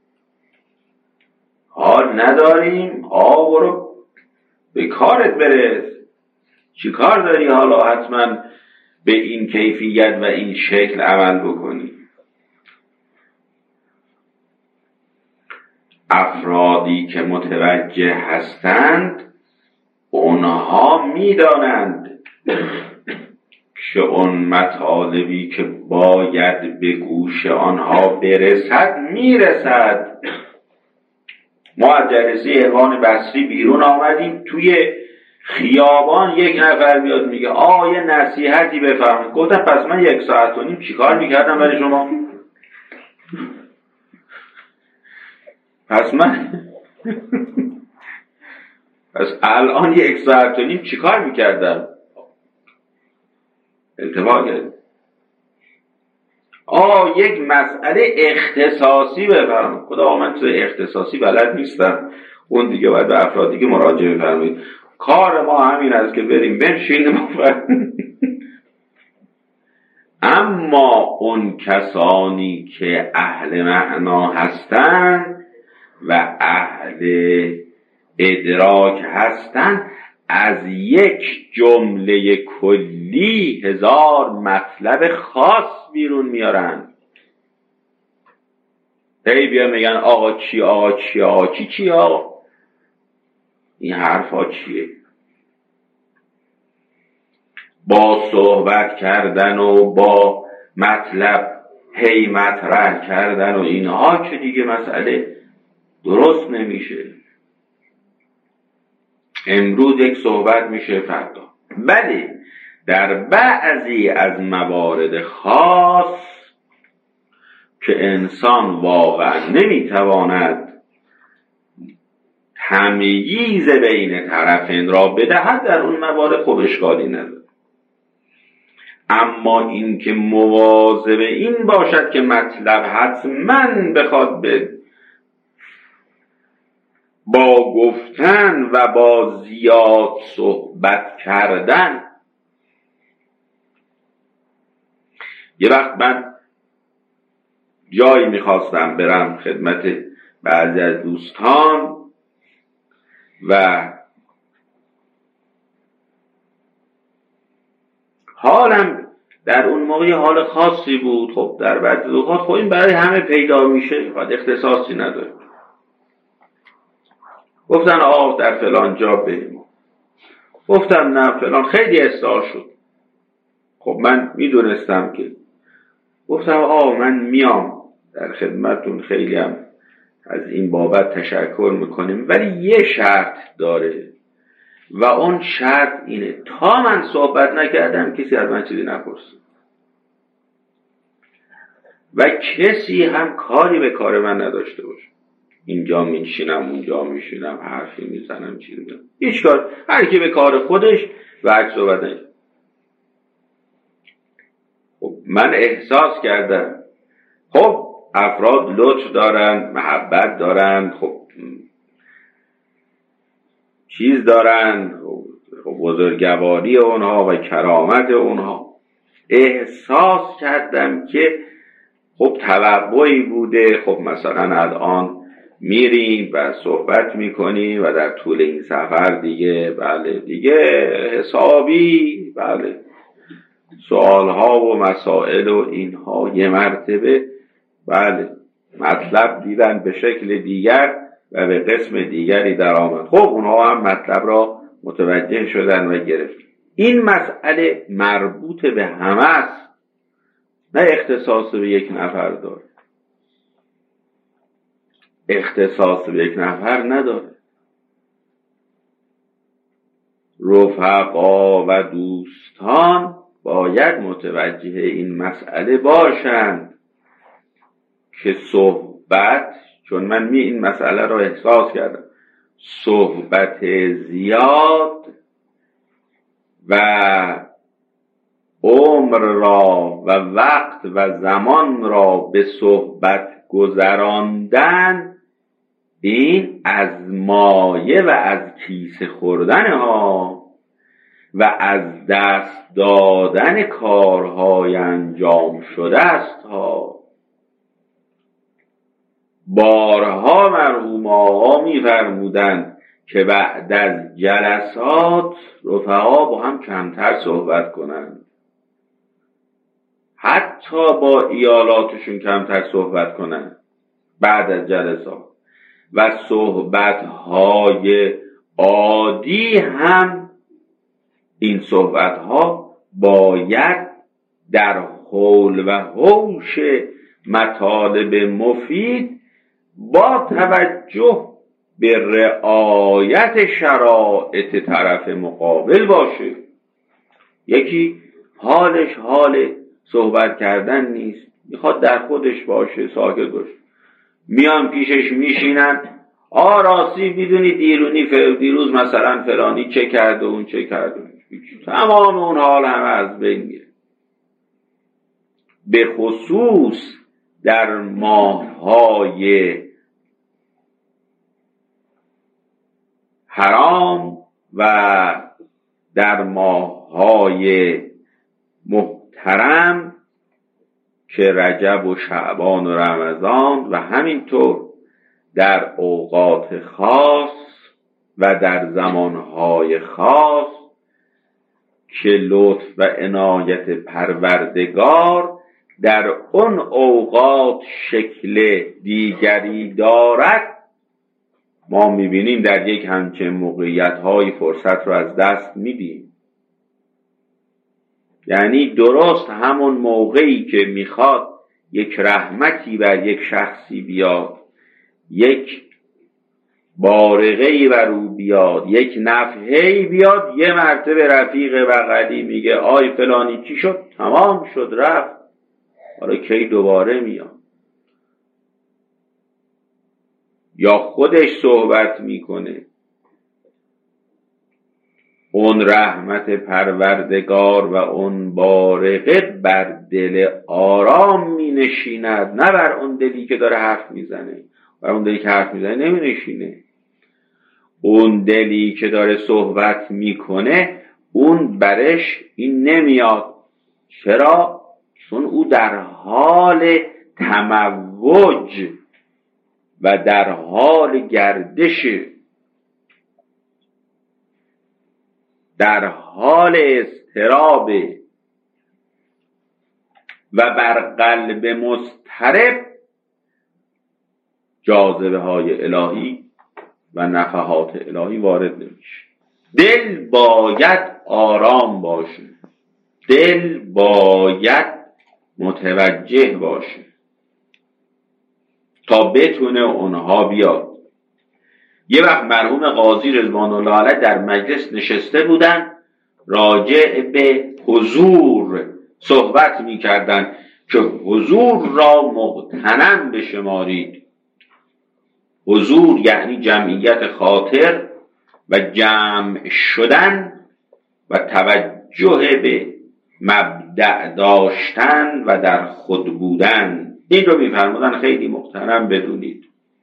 A: حال نداریم آ برو به کارت برس، چی کار داری حالا حتما به این کیفیت و این شکل عمل بکنی؟ افرادی که متوجه هستند اونها میدانند که اون مطالبی که باید به گوش آنها برسد میرسد. ما از جلسه اخوان بصری بیرون آمدیم، توی خیابان یک نفر میاد میگه آقا یه نصیحتی بفرمایید. گفتم پس من یک ساعت و نیم چیکار میکردم برای شما؟ پس من پس الان یک ساعت و نیم چیکار میکردم؟ التفات کرد آه یک مسئله اختصاصی بفرمایید. خدا من تو اختصاصی بلد نیستم، اون دیگه باید به افراد دیگه مراجعه بفرمایید. کار ما همین است که بریم بنشینیم ما اما اون کسانی که اهل معنا هستند و اهل ادراک هستند از یک جمله کلی هزار مطلب خاص بیرون میارن. هی بیا میگن آقا چی آقا چی آقا چی چی آقا، این حرفا چیه؟ با صحبت کردن و با مطلب هی مطرح کردن و اینها که دیگه مسئله درست نمیشه. امروز یک صحبت میشه فردا. بله در بعضی از موارد خاص که انسان واقعا نمیتواند تمییز بین طرفین را بدهد، در اون موارد خب اشکالی نداره. اما این که مواظب این باشد که مطلب حتما بخواد به با گفتن و با زیاد صحبت کردن. یه وقت من جایی میخواستم برم خدمت بعضی از دوستان و حالم در اون موقع حال خاصی بود. خب در بعضی اوقات خب این برای همه پیدا میشه، خب اختصاصی نداره. گفتن آقا در فلان جا بریم، گفتم نه فلان خیلی اصلاح شد. خب من میدونستم که گفتم آقا من میام در خدمتون، خیلی هم از این بابت تشکر میکنیم، ولی یه شرط داره و اون شرط اینه تا من صحبت نکردم کسی از من چیزی نپرسه و کسی هم کاری به کار من نداشته باشه. اینجا میشینم اونجا میشینم حرفی میزنم چیزی میزنم، هیچ کار، هر کی به کار خودش و هر صحبت نشد. خب من احساس کردم خب افراد لطف دارن، محبت دارن، خب چیز دارن، خب بزرگواری اونها و کرامت اونها. احساس کردم که خب توقعی بوده، خب مثلا الان میریم و صحبت میکنیم و در طول این سفر دیگه بله دیگه حسابی بله سوالها و مسائل و اینها یه مرتبه بله مطلب دیدن به شکل دیگر و به قسم دیگری در آمد. خب اونها هم مطلب را متوجه شدن و گرفت. این مسئله مربوط به همه است، نه اختصاص به یک نفر داره، اختصاص به یک نفر نداره. رفقا و دوستان باید متوجه این مسئله باشند که صحبت، چون من می این مسئله را احساس کردم، صحبت زیاد و عمر را و وقت و زمان را به صحبت گذراندن، این از مایه و از کیسه خوردن ها و از دست دادن کارهای انجام شده است ها. بارها مرحوم آقا می فرمودند که بعد از جلسات رفقا با هم کمتر صحبت کنند، حتی با ایالاتشون کمتر صحبت کنند بعد از جلسات، و صحبت‌های عادی هم این صحبت‌ها باید در حول و حوش مطالب مفید با توجه به رعایت شرایط طرف مقابل باشه. یکی حالش حال صحبت کردن نیست، میخواد در خودش باشه، ساکت باشه، میان پیشش میشینن، آ راستی میدونی دیرونی دیروز مثلا فلانی چه کرد و اون چه کرد، تمام اون حال همه از بین میره. به خصوص در ماه‌های حرام و در ماه‌های محترم که رجب و شعبان و رمضان، و همینطور در اوقات خاص و در زمانهای خاص که لطف و عنایت پروردگار در اون اوقات شکل دیگری دارد، ما میبینیم در یک همچین موقعیت‌های فرصت رو از دست میدیم. یعنی درست همون موقعی که میخواد یک رحمتی بر یک شخصی بیاد، یک بارقه‌ای بر او بیاد، یک نفحه‌ای بیاد، یه مرتبه رفیق بغلی میگه آی فلانی چی شد؟ تمام شد رفت، حالا کی دوباره میاد؟ یا خودش صحبت میکنه، اون رحمت پروردگار و اون بارقه بر دل آرام می نشیند، نه بر اون دلی که داره حرف میزنه. بر اون دلی که حرف میزنه نمی نشینه. اون دلی که داره صحبت میکنه اون برش این نمیاد. چرا؟ چون او در حال تموج و در حال گردشه، در حال اضطراب و بر قلب مضطرب جاذبه های الهی و نفحات الهی وارد نمیشه. دل باید آرام باشه، دل باید متوجه باشه تا بتونه اونها بیاد. یه وقت مرحوم قاضی رضوان الله علیه در مجلس نشسته بودن، راجع به حضور صحبت می‌کردند که حضور را مغتنم بشمارید. حضور یعنی جمعیت خاطر و جمع شدن و توجه به مبدأ داشتن و در خود بودن. این رو می‌فرمودن خیلی محترم بدونید.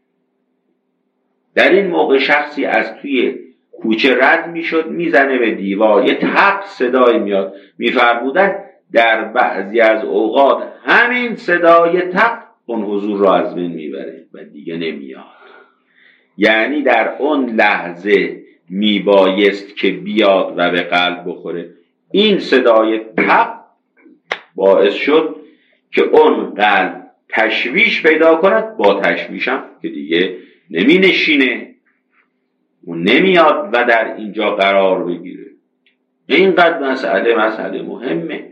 A: در این موقع شخصی از توی کوچه رد میشد، میزنه به دیوار، یه تق صدای میاد. می‌فرمودن در بعضی از اوقات همین صدای تق اون حضور رو از بین میبره و دیگه نمیاد. یعنی در اون لحظه میبایست که بیاد و به قلب بخوره. این صدای تق باعث شد که اون قلب تشویش پیدا کند. با تشویشم که دیگه نمی نشینه، اون نمیاد و در اینجا قرار بگیره. اینقدر مسئله مسئله مهمه.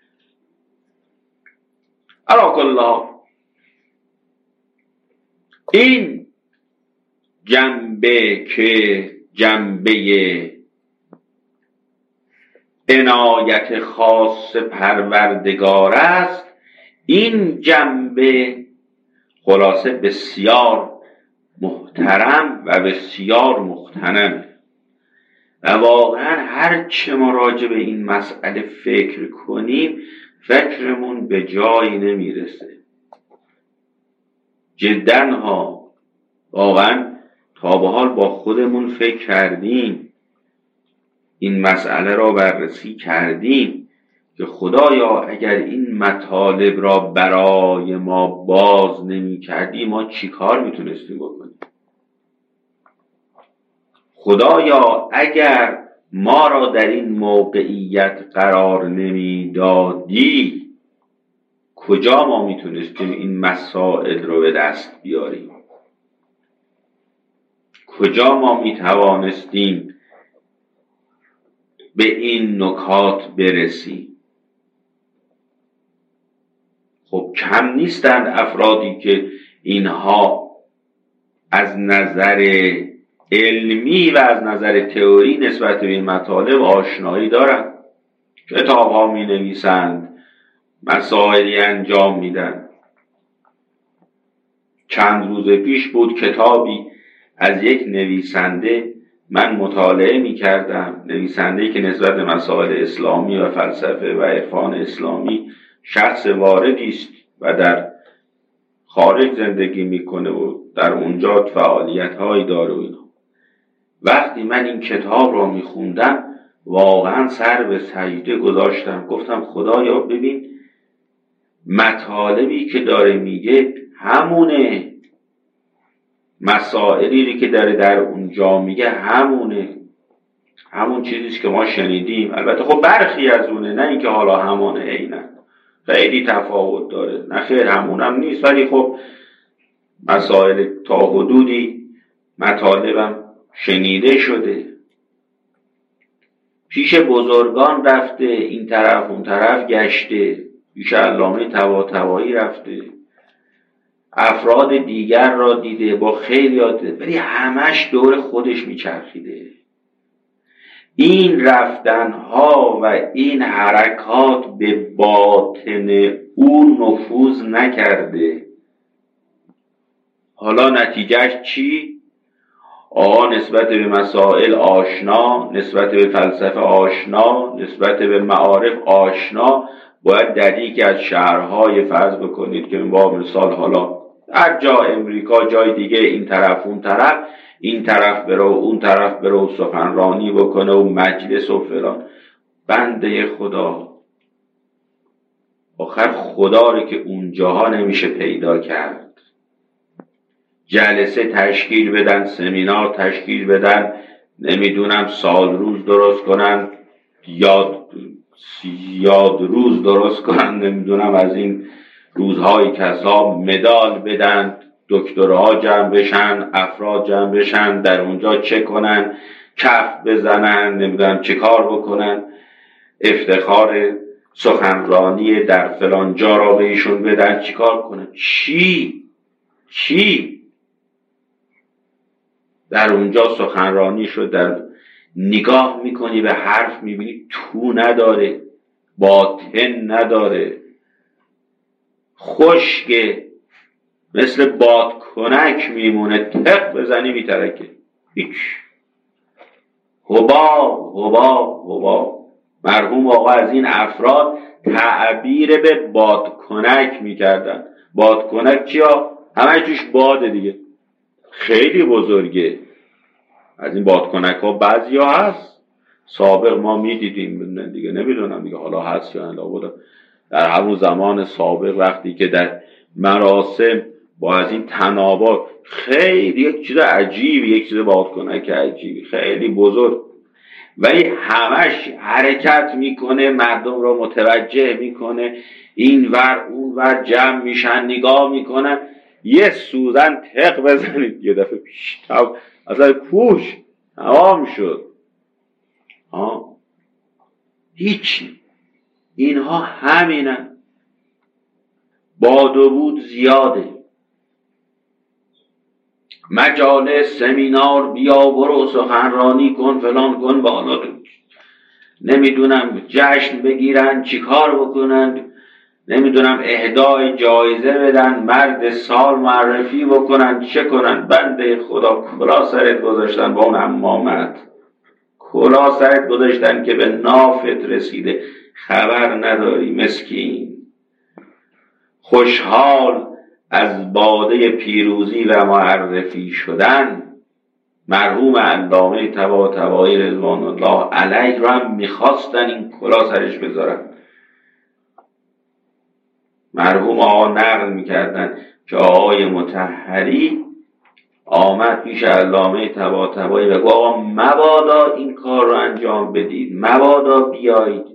A: علا کلا این جنبه که جنبه عنایت خاص پروردگار است، این جنبه خلاصه بسیار محترم و بسیار مغتنم و واقعا هر چه ما راجع به این مسئله فکر کنیم فکرمون به جایی نمیرسه. جداً ها واقعا تا به حال با خودمون فکر کردیم، این مسئله را بررسی کردیم که خدایا اگر این مطالب را برای ما باز نمی کردی ما چی کار می تونستیم بکنیم؟ خدایا اگر ما را در این موقعیت قرار نمی دادی کجا ما می تونستیم این مسائل رو به دست بیاریم؟ کجا ما می توانستیم به این نکات برسیم؟ خب کم نیستند افرادی که اینها از نظر علمی و از نظر تئوری نسبت به این مطالب آشنایی دارند، کتاب ها می نویسند، مسائلی انجام میدن. چند روز پیش بود کتابی از یک نویسنده من مطالعه می کردم، نویسنده‌ای که نسبت به مسائل اسلامی و فلسفه و عرفان اسلامی شخص واردی است و در خارج زندگی میکنه و در اونجا فعالیت‌هایی داره و اینا. وقتی من این کتاب را میخوندم واقعا سر به سجده گذاشتم، گفتم خدایا ببین مطالبی که داره میگه همونه، مسائلی که داره در اونجا میگه همونه، همون چیزیست که ما شنیدیم. البته خب برخی از اونه، نه اینکه حالا همونه عیناً، خیلی تفاوت داره، نه خیر همونم نیست، ولی خب مسائل تا حدودی مطالبم شنیده شده. پیش بزرگان رفته، این طرف اون طرف گشته، پیش علامه طباطبایی رفته، افراد دیگر را دیده، با خیلی یاده، ولی همش دور خودش میچرخیده. این رفتنها و این حرکات به باطن او نفوذ نکرده. حالا نتیجهش چی؟ آقا نسبت به مسائل آشنا، نسبت به فلسفه آشنا، نسبت به معارف آشنا، باید در یکی از شهرهای فرض بکنید که با مثال حالا هر جا امریکا جای دیگه این طرف اون طرف، این طرف برو اون طرف برو سخنرانی بکنه و مجلس و فلان. بنده خدا آخر خدا رو که اونجاها نمیشه پیدا کرد. جلسه تشکیل بدن، سمینار تشکیل بدن، نمیدونم سال روز درست کنن، یاد یاد روز درست کنن، نمیدونم از این روزهای کسا مدال بدن، دکترها جمع بشن، افراد جمع بشن، در اونجا چه کنن، کف بزنن، نمیدونم چه کار بکنن، افتخار سخنرانی در فلان جا را بهشون بدن، چی کار کنن؟ چی؟ چی؟ در اونجا سخنرانی شد، در نگاه میکنی به حرف میبینی تو نداره، باطن نداره، خشکه، مثل بادکنک میمونه، تق بزنی میترکه، هیچ. حباب حباب حباب. مرحوم آقا از این افراد تعبیر به بادکنک میکردن. بادکنک چیا؟ همه توش باده دیگه، خیلی بزرگه. از این بادکنک ها بعضی ها هست، سابق ما میدیدیم دیگه، نمیدونم دیگه حالا هست یا نه. در همون زمان سابق وقتی که در مراسم با از این تنابات خیلی یک چیز عجیبی، یک چیز بادکنک عجیبی خیلی بزرگ، ولی همش حرکت میکنه، مردم رو متوجه میکنه، این ور اون ور جمع میشن نگاه میکنن. یه سوزن تق بزنید یه دفعه پیش اصلا کوش تمام شد. ها هیچی. اینها همینن. باد و بود زیاده. مجالس سمینار بیا برو سخنرانی کن فلان کن بالا نمیدونم جشن بگیرن چیکار بکنن، نمیدونم اهدای جایزه بدن، مرد سال معرفی بکنن، چه کنن. بنده خدا کلا سرت گذاشتن با اون عمامت، کلا سرت گذاشتن که به نافت رسیده خبر نداری مسکین. خوشحال از باده پیروزی و معرفی شدن. مرحوم علامه طباطبایی رضوان الله علیه را هم میخواستن این کلا سرش بذارن. مرحوم آقا نقل میکردن که آقای مطهری آمد پیش علامه طباطبایی و گفت آقا مبادا این کار رو انجام بدید، مبادا بیایید.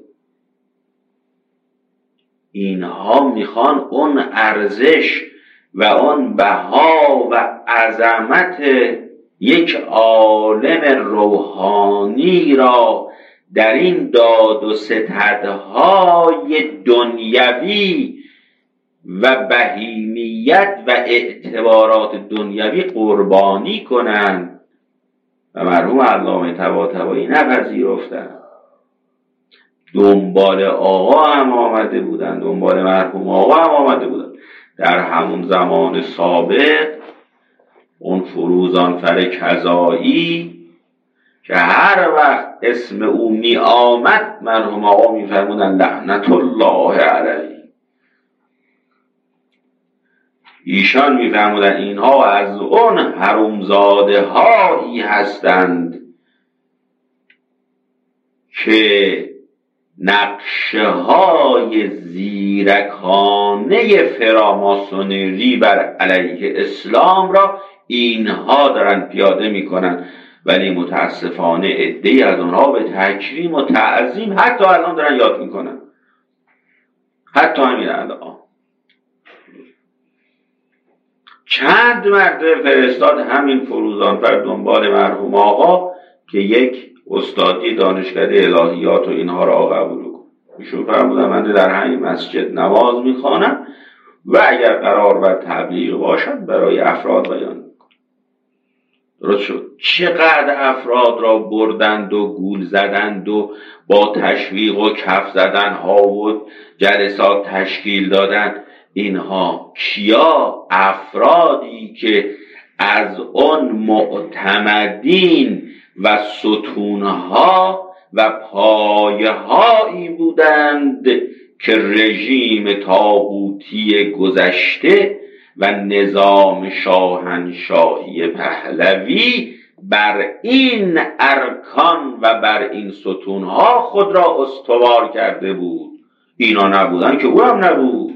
A: اینها میخوان اون ارزش و اون بها و عظمت یک عالم روحانی را در این داد و ستدهای دنیوی و بهیمیت و اعتبارات دنیوی قربانی کنند و مرحوم علامه طباطبایی نپذیرفتند. دنبال آقا هم آمده بودن، دنبال مرحوم آقا هم آمده بودن. در همون زمان سابق اون فروزانفر کذایی که هر وقت اسم او می آمد مرحوم آقا می فرمودن لعنت الله علیه. ایشان می فرمودن اینها از اون حرومزاده هایی هستند که نقشه های زیرکانه فراماسونری بر علیه اسلام را اینها دارن پیاده میکنن، ولی متاسفانه عده‌ای از اونها به تکریم و تعظیم حتی الان دارن یاد میکنن، حتی همین الان. چند مرتبه فرستاد همین فروزانفر دنبال مرحوم آقا که یک استادی دانشکده الهیات و اینها را قبول کن. ایشون فرمودن من در همین مسجد نماز میخوانم و اگر قرار بر تبلیغ باشد برای افراد بیان میکنم. درست شد. چقدر افراد را بردند و گول زدند و با تشویق و کف زدن ها و جلسات تشکیل دادند. اینها کیا؟ افرادی که از اون معتمدین و ستونها و پایه‌هایی بودند که رژیم طاغوتی گذشته و نظام شاهنشاهی پهلوی بر این ارکان و بر این ستونها خود را استوار کرده بود. اینا نبودن که او هم نبود.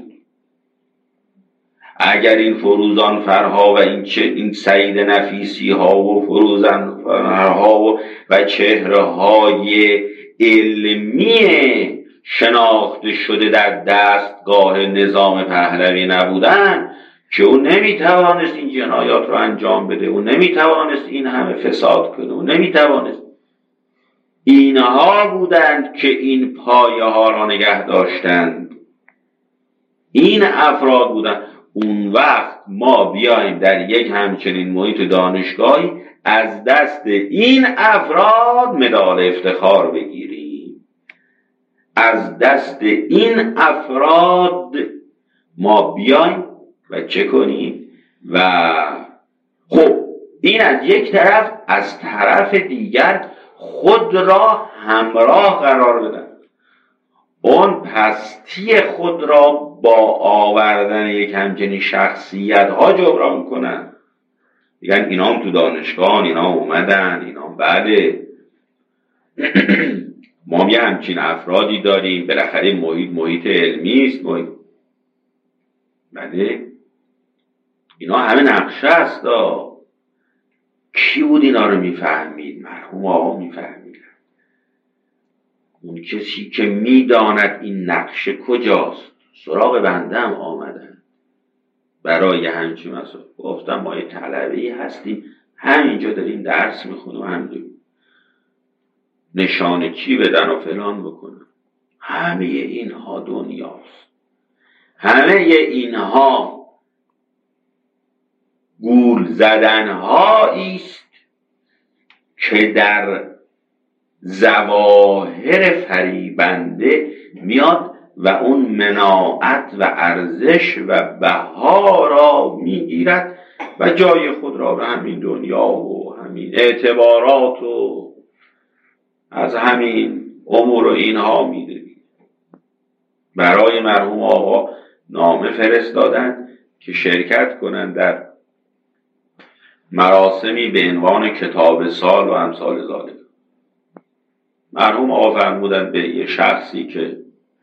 A: اگر این فروزانفرها و این چه این سعید نفیسی ها و فروزانفرها و, و چهره های علمی شناخته شده در دستگاه نظام پهلوی نبودن که او نمیتوانست این جنایات رو انجام بده، او نمیتوانست این همه فساد کنه، او نمیتوانست. اینها بودند که این پایه ها را نگه داشتند. این افراد بودند. اون وقت ما بیاییم در یک همچنین محیط دانشگاهی از دست این افراد مدال افتخار بگیریم، از دست این افراد ما بیاییم و چه کنیم؟ و خب این از یک طرف، از طرف دیگر خود را همراه قرار بدن، اون پستی خود را با آوردن یک همچنین شخصیت ها جبران کنن. دیگن اینا هم تو دانشگاه، اینا اومدن، اینا هم بله ما هم یه همچین افرادی داریم، بالاخره محیط محیط علمی است، محیط بله اینا همه نقشه است. کی بود اینا رو میفهمید؟ مرحوم آقا میفهمید. اون کسی که میداند این نقشه کجاست. سراغ بنده هم آمدن برای همچین مسئله. گفتم ما یه طلبه‌ای هستیم همینجا داریم درس میخونیم، همینجا نشانه چی بدن و فلان بکنن. همه اینها دنیاست، همه اینها گول زدنهایی است که در ظواهر فریبنده میاد و اون مناعت و ارزش و بها را میگیرد و جای خود را به همین دنیا و همین اعتبارات و از همین امور و اینها میده. برای مرحوم آقا نامه فرستادن که شرکت کنند در مراسمی به عنوان کتاب سال و امثال ذالک. مرحوم آقا فرمودن به یه شخصی که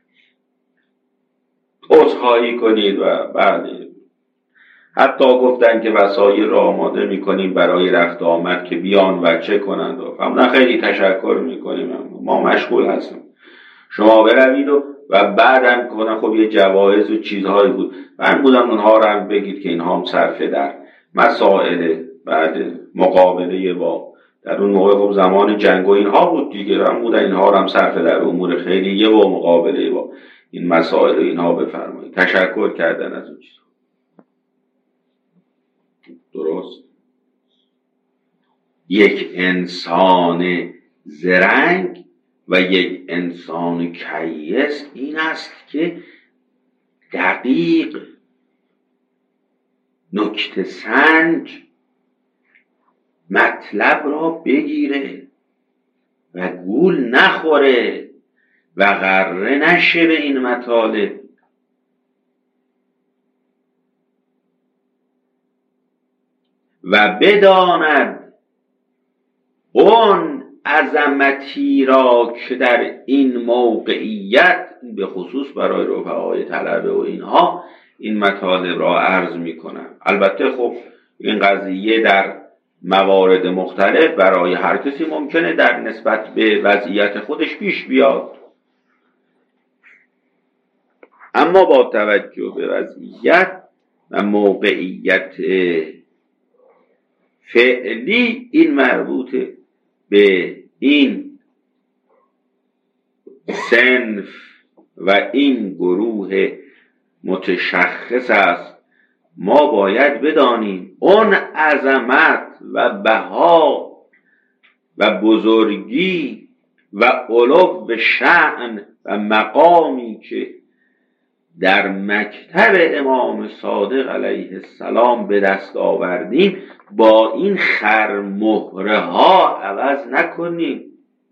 A: عذرخواهی کنید و بله، حتی گفتن که وسایل را آماده میکنیم برای رفت آمد که بیان و چه کنند و فرمودن خیلی تشکر میکنیم، ما مشغول هستیم، شما بروید و و بعدم کنن. خب یه جوایز و چیزهایی بود فرمودن اونها رو هم بگید که اینها هم صرفه در مسائل بعد مقابله با در اون موقع خب زمان جنگ و اینها بود دیگه، هم بودن اینها رو هم صرف در امور خیریه و مقابله با این مسائل اینها بفرمایید. تشکر کردن از اون چیز. درست یک انسان زرنگ و یک انسان کیس این است که دقیق نکته سنج مطلب را بگیره و گول نخوره و غره نشه به این مطالب. و بداند اون عظمتی را که در این موقعیت به خصوص برای رفقای طلبه و اینها این مطالب را عرض می کنم. البته خب این قضیه در موارد مختلف برای هر کسی ممکنه در نسبت به وضعیت خودش پیش بیاد، اما با توجه به وضعیت و موقعیت فعلی این مربوطه به این صنف و این گروه متشخص است. ما باید بدانیم اون عظمت و بها و بزرگی و علو و شأن و مقامی که در مکتب امام صادق علیه السلام به دست آوردیم با این خرمهره ها عوض نکنیم،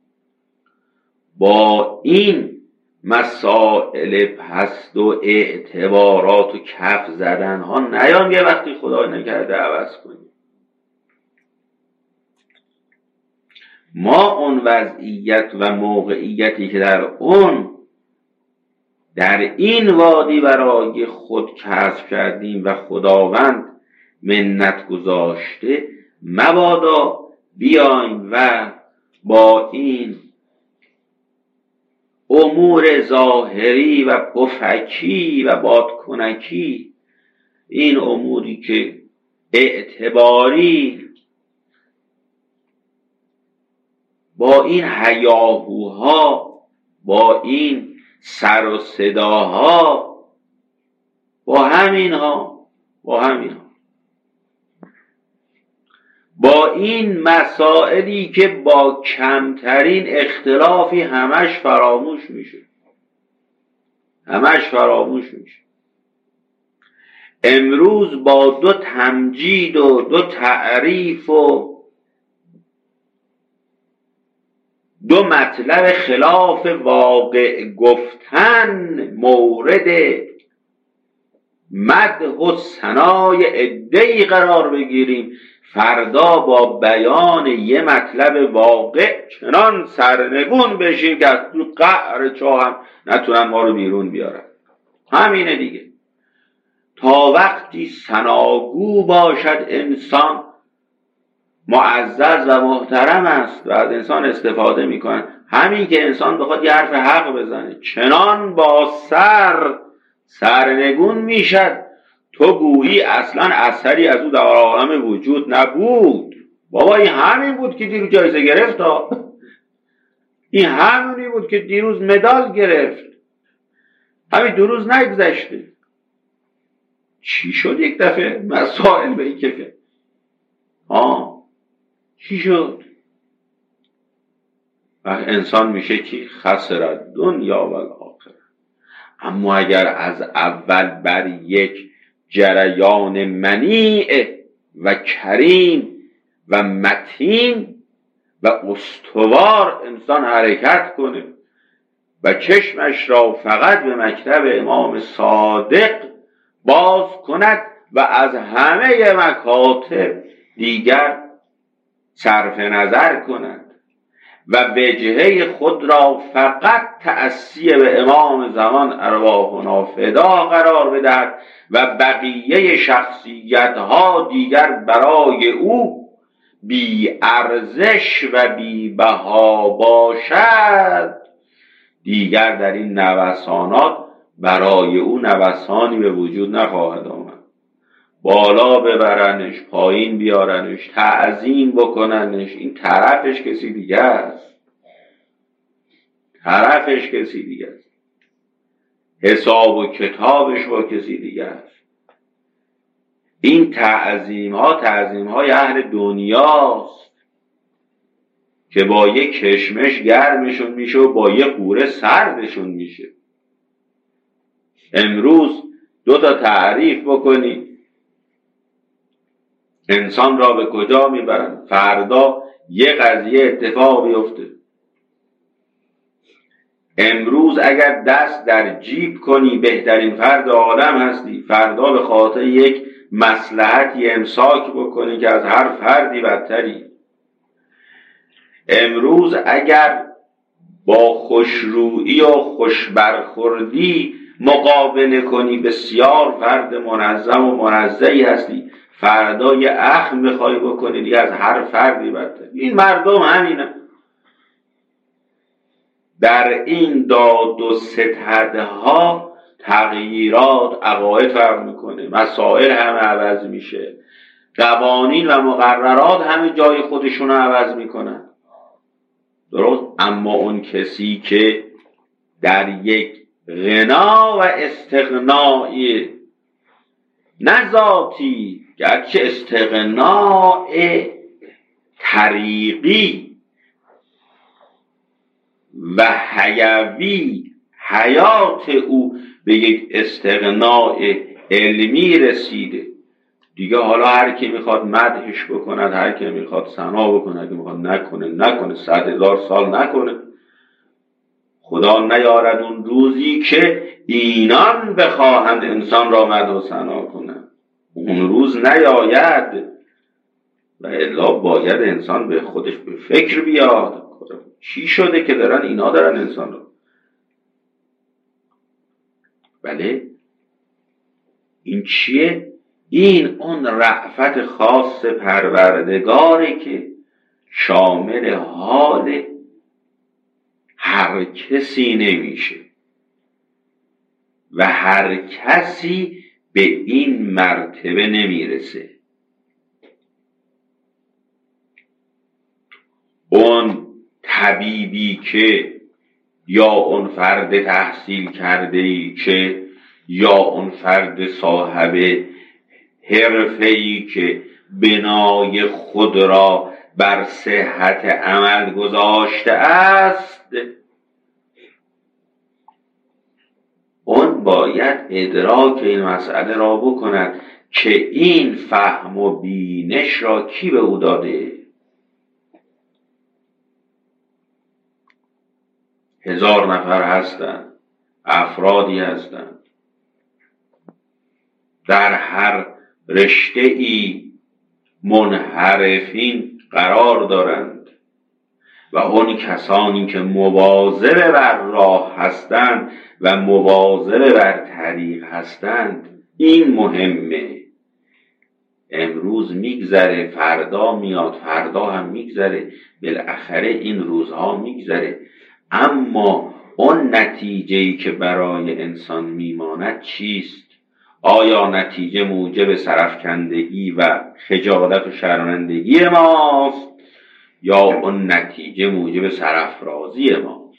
A: با این مسائل پست و اعتبارات و کف زدن ها نیام یه وقتی خدا نکرده عوض کنیم. ما اون وضعیت و موقعیتی که در اون در این وادی برای خود کسب کردیم و خداوند منت گذاشته، مبادا بیایم و با این امور ظاهری و پفکی و بادکنکی، این اموری که اعتباری، با این هیاهوها، با این سر و صداها، با همینها با همینها با این مسائلی که با کمترین اختلافی همش فراموش میشه همش فراموش میشه امروز با دو تمجید و دو تعریف و دو مطلب خلاف واقع گفتن مورد مدح و ثنای عده‌ای قرار بگیریم، فردا با بیان یه مطلب واقع چنان سرنگون بشیم که از تو قعر چاه هم نتونن ما رو بیرون بیارن. همینه دیگه. تا وقتی ثناگو باشد انسان، معزز و محترم است و از انسان استفاده میکنن. همین که انسان بخواد یه حرف حق بزنه چنان با سر سرنگون میشد تو گویی اصلا اثری از او در عالم وجود نبود. بابا این همین بود که دیروز جایزه گرفت ها. این همینی بود که دیروز مدال گرفت. همین دو روز نگذشته. چی شد یک دفعه مسائل به این کفه؟ آه چی شد؟ و انسان میشه که خسرت دنیا و آخر. اما اگر از اول بر یک جریان منیع و کریم و متین و استوار انسان حرکت کنه و چشمش را فقط به مکتب امام صادق باز کند و از همه مکاتب دیگر صرف نظر کند و وجهه خود را فقط تأسی به امام زمان ارواحنا فدا قرار بدهد و بقیه شخصیت ها دیگر برای او بی ارزش و بی بها باشد، دیگر در این نوسانات برای او نوسانی به وجود نخواهد آمد. بالا ببرنش، پایین بیارنش، تعظیم بکننش، این طرفش کسی دیگه است. طرفش کسی دیگه است. حساب و کتابش با کسی دیگه است. این تعظیم ها تعظیم های اهل دنیاست که با یک کشمش گرمشون میشه و با یک قوره سردشون میشه. امروز دو تا تعریف بکنی انسان را به کجا میبرن؟ فردا یه قضیه اتفاق بیفته. امروز اگر دست در جیب کنی بهترین فرد عالم هستی، فردا به خاطر یک مصلحتی امساک بکنی که از هر فردی بدتری. امروز اگر با خوشرویی و خوشبرخوردی مقابله کنی بسیار فرد منظم و منزهی هستی، فردا یه اخم بخوای بکنی دیگه از هر فردی بدتر. این مردم همینه. در این داد و ستدها تغییرات عقاید فرق میکنه، مسائل همه عوض میشه، قوانین و مقررات همه جای خودشون رو عوض میکنن. درست؟ اما اون کسی که در یک غنا و استغنایی نه ذاتی، گرچه استغناء طریقی و حیوی حیات او به یک استغناء علمی رسیده دیگه، حالا هر کی میخواد مدحش بکند، هر کی میخواد ثنا بکند، هر کی میخواد نکنه نکنه، صد هزار سال نکنه. خدا نیارد اون روزی که اینان بخواهند انسان را مدح و ثنا کنند. اون روز نیاید و الا باید انسان به خودش به فکر بیاد چی شده که دارن اینا دارن انسان رو. بله این چیه؟ این اون رأفت خاص پروردگاره که شامل حال هر کسی نمیشه و هر کسی به این مرتبه نمیرسه. اون طبیبی که یا اون فرد تحصیل کرده‌ای که یا اون فرد صاحب حرفه‌ای که بنای خود را بر صحت عمل گذاشته است، اون باید ادراک این مسئله را بکند که این فهم و بینش را کی به او داده. هزار نفر هستند، افرادی هستند، در هر رشته ای منحرفین قرار دارند و اون کسانی که مواظب بر راه هستند و مواظب بر طریق هستند. این مهمه. امروز میگذره، فردا میاد، فردا هم میگذره، بالاخره این روزها میگذره، اما اون نتیجه‌ای که برای انسان میماند چیست؟ آیا نتیجه موجب سرفکندگی و خجالت و شرمندگی ماست یا اون نتیجه موجب سرافرازی ماست؟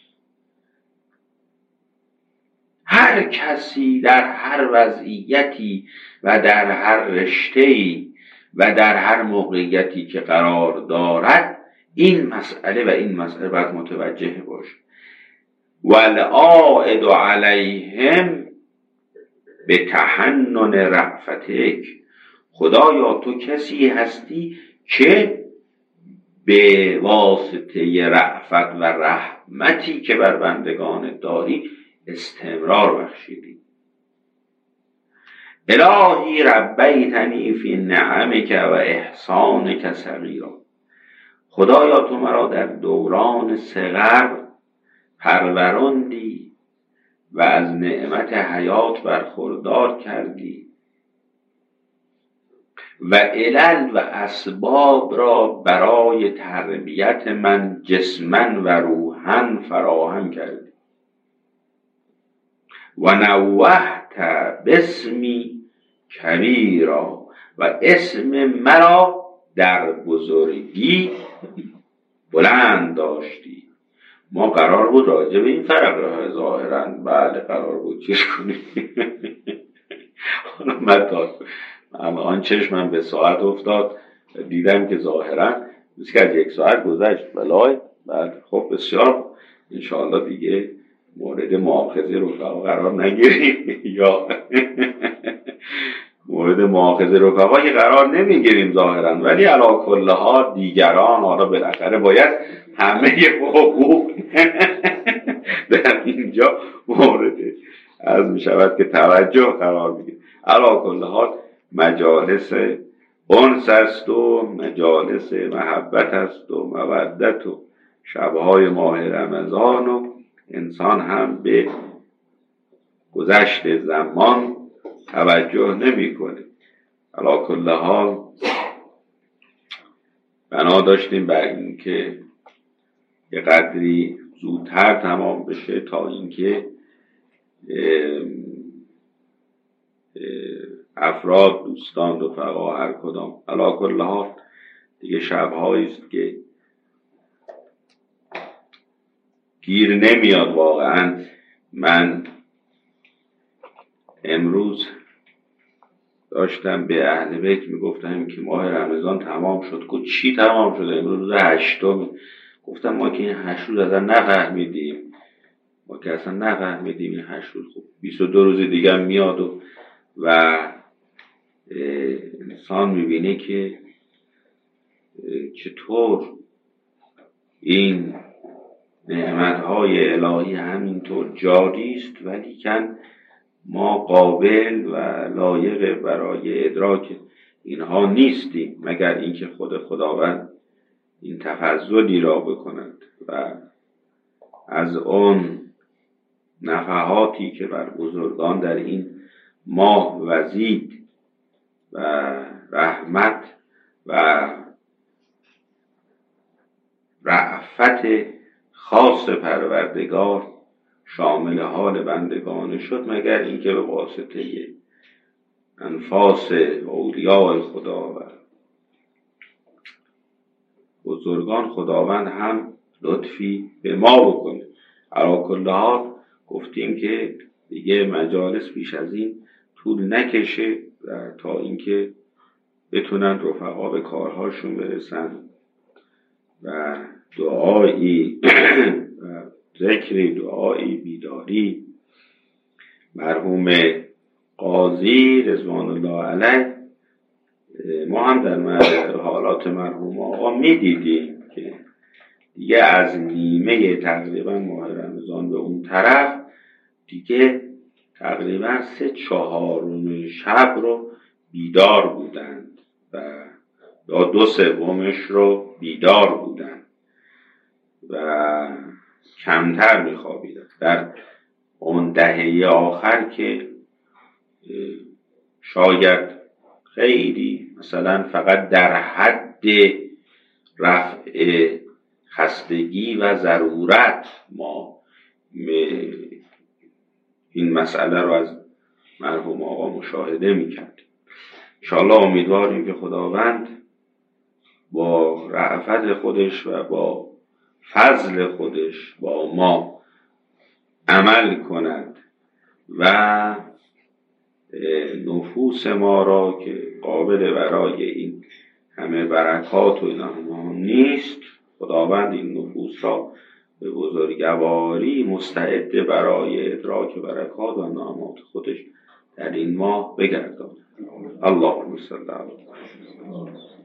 A: هر کسی در هر وضعیتی و در هر رشته‌ای و در هر موقعیتی که قرار دارد این مسئله و این مسئله باید متوجه باشه. والعائد علیهم به تحنن رأفتک. خدایا تو کسی هستی که به واسطه رأفت و رحمتی که بر بندگان داری استمرار بخشیدی. الهی ربیتنی فی نعمک و احسانک صغیرا. خدایا تو مرا در دوران صغر پروراندی و از نعمت حیات برخوردار کردی و علل و اسباب را برای تربیت من جسمن و روحن فراهم کردی و نوحت باسمی کبیرا و اسم مرا در بزرگی بلند داشتی. ما قرار بود راجع به این فرق ظاهرا بله قرار بود چیز کنیم. حالا من تا آن چشمم به ساعت افتاد دیدم که ظاهرا مثل که از یک ساعت گذشت. بلای بعد خب بسیار انشاءالله دیگه مورد مؤاخذه رفقا قرار نگیریم یا مورد مؤاخذه رفقا که قرار نمیگیریم ظاهرا، ولی علی کل حال دیگران حالا بالاخره باید همه حقوق در اینجا مورد از می شود که توجه قرار بگیریم. علی کل حال مجالس انس است و مجالس محبت است و مودت و شبهای ماه رمضان و انسان هم به گذشت زمان توجه نمی کنه. علی کل حال بنا داشتیم بر این که یه قدری زودتر تمام بشه تا اینکه افراد دوستان رفقا هر کدام علی کل حال دیگه شبهایی است که گیر نمیاد واقعا. من امروز داشتم به اهل بیت میگفتم که ماه رمضان تمام شد. گفت چی تمام شده؟ امروز روز هشتم. گفتم ما که این هشت روز اصلا نفهمیدیم، ما که اصلا نفهمیدیم این هشت روز. خب بیست و دو روز دیگه میاد و و انسان میبینه که چطور این نعمتهای الهی همینطور جاری است، ولی کن ما قابل و لایق برای ادراک اینها نیستیم مگر اینکه خود خداوند این تفضلی را بکند و از اون نفحاتی که بر بزرگان در این ماه وزید و رحمت و رأفت خاص پروردگار شامل حال بندگان شد مگر اینکه به واسطه انفاس اولیاء خدا و بزرگان خداوند هم لطفی به ما بکنه. علی کل حال گفتیم که دیگه مجالس بیش از این طول نکشه تا اینکه بتونن رفقا به کارهاشون برسن و دعایی ذکری دعایی بیداری مرحوم قاضی رضوان الله علیه، ما هم در حالات مرحوم آقا میدیدیم که دیگه از نیمه تقریبا ماه رمضان به اون طرف دیگه تقریبا سه چهارم شب رو بیدار بودند و یا دو سومش رو بیدار بودند و کمتر میخوابیدند. در اون دهه آخر که شاید خیلی مثلا فقط در حد رفع خستگی و ضرورت ما این مسئله رو از مرحوم آقا مشاهده میکردیم. انشاءالله امیدواریم که خداوند با رأفت خودش و با فضل خودش با ما عمل کند و نفوس ما را که قابل برای این همه برکات و اینها نیست، خداوند این نفوس را به بزرگواری مستعد برای ادراک برکات و نعمات خودش در این ماه بگرداند. اللهم صل علی محمد.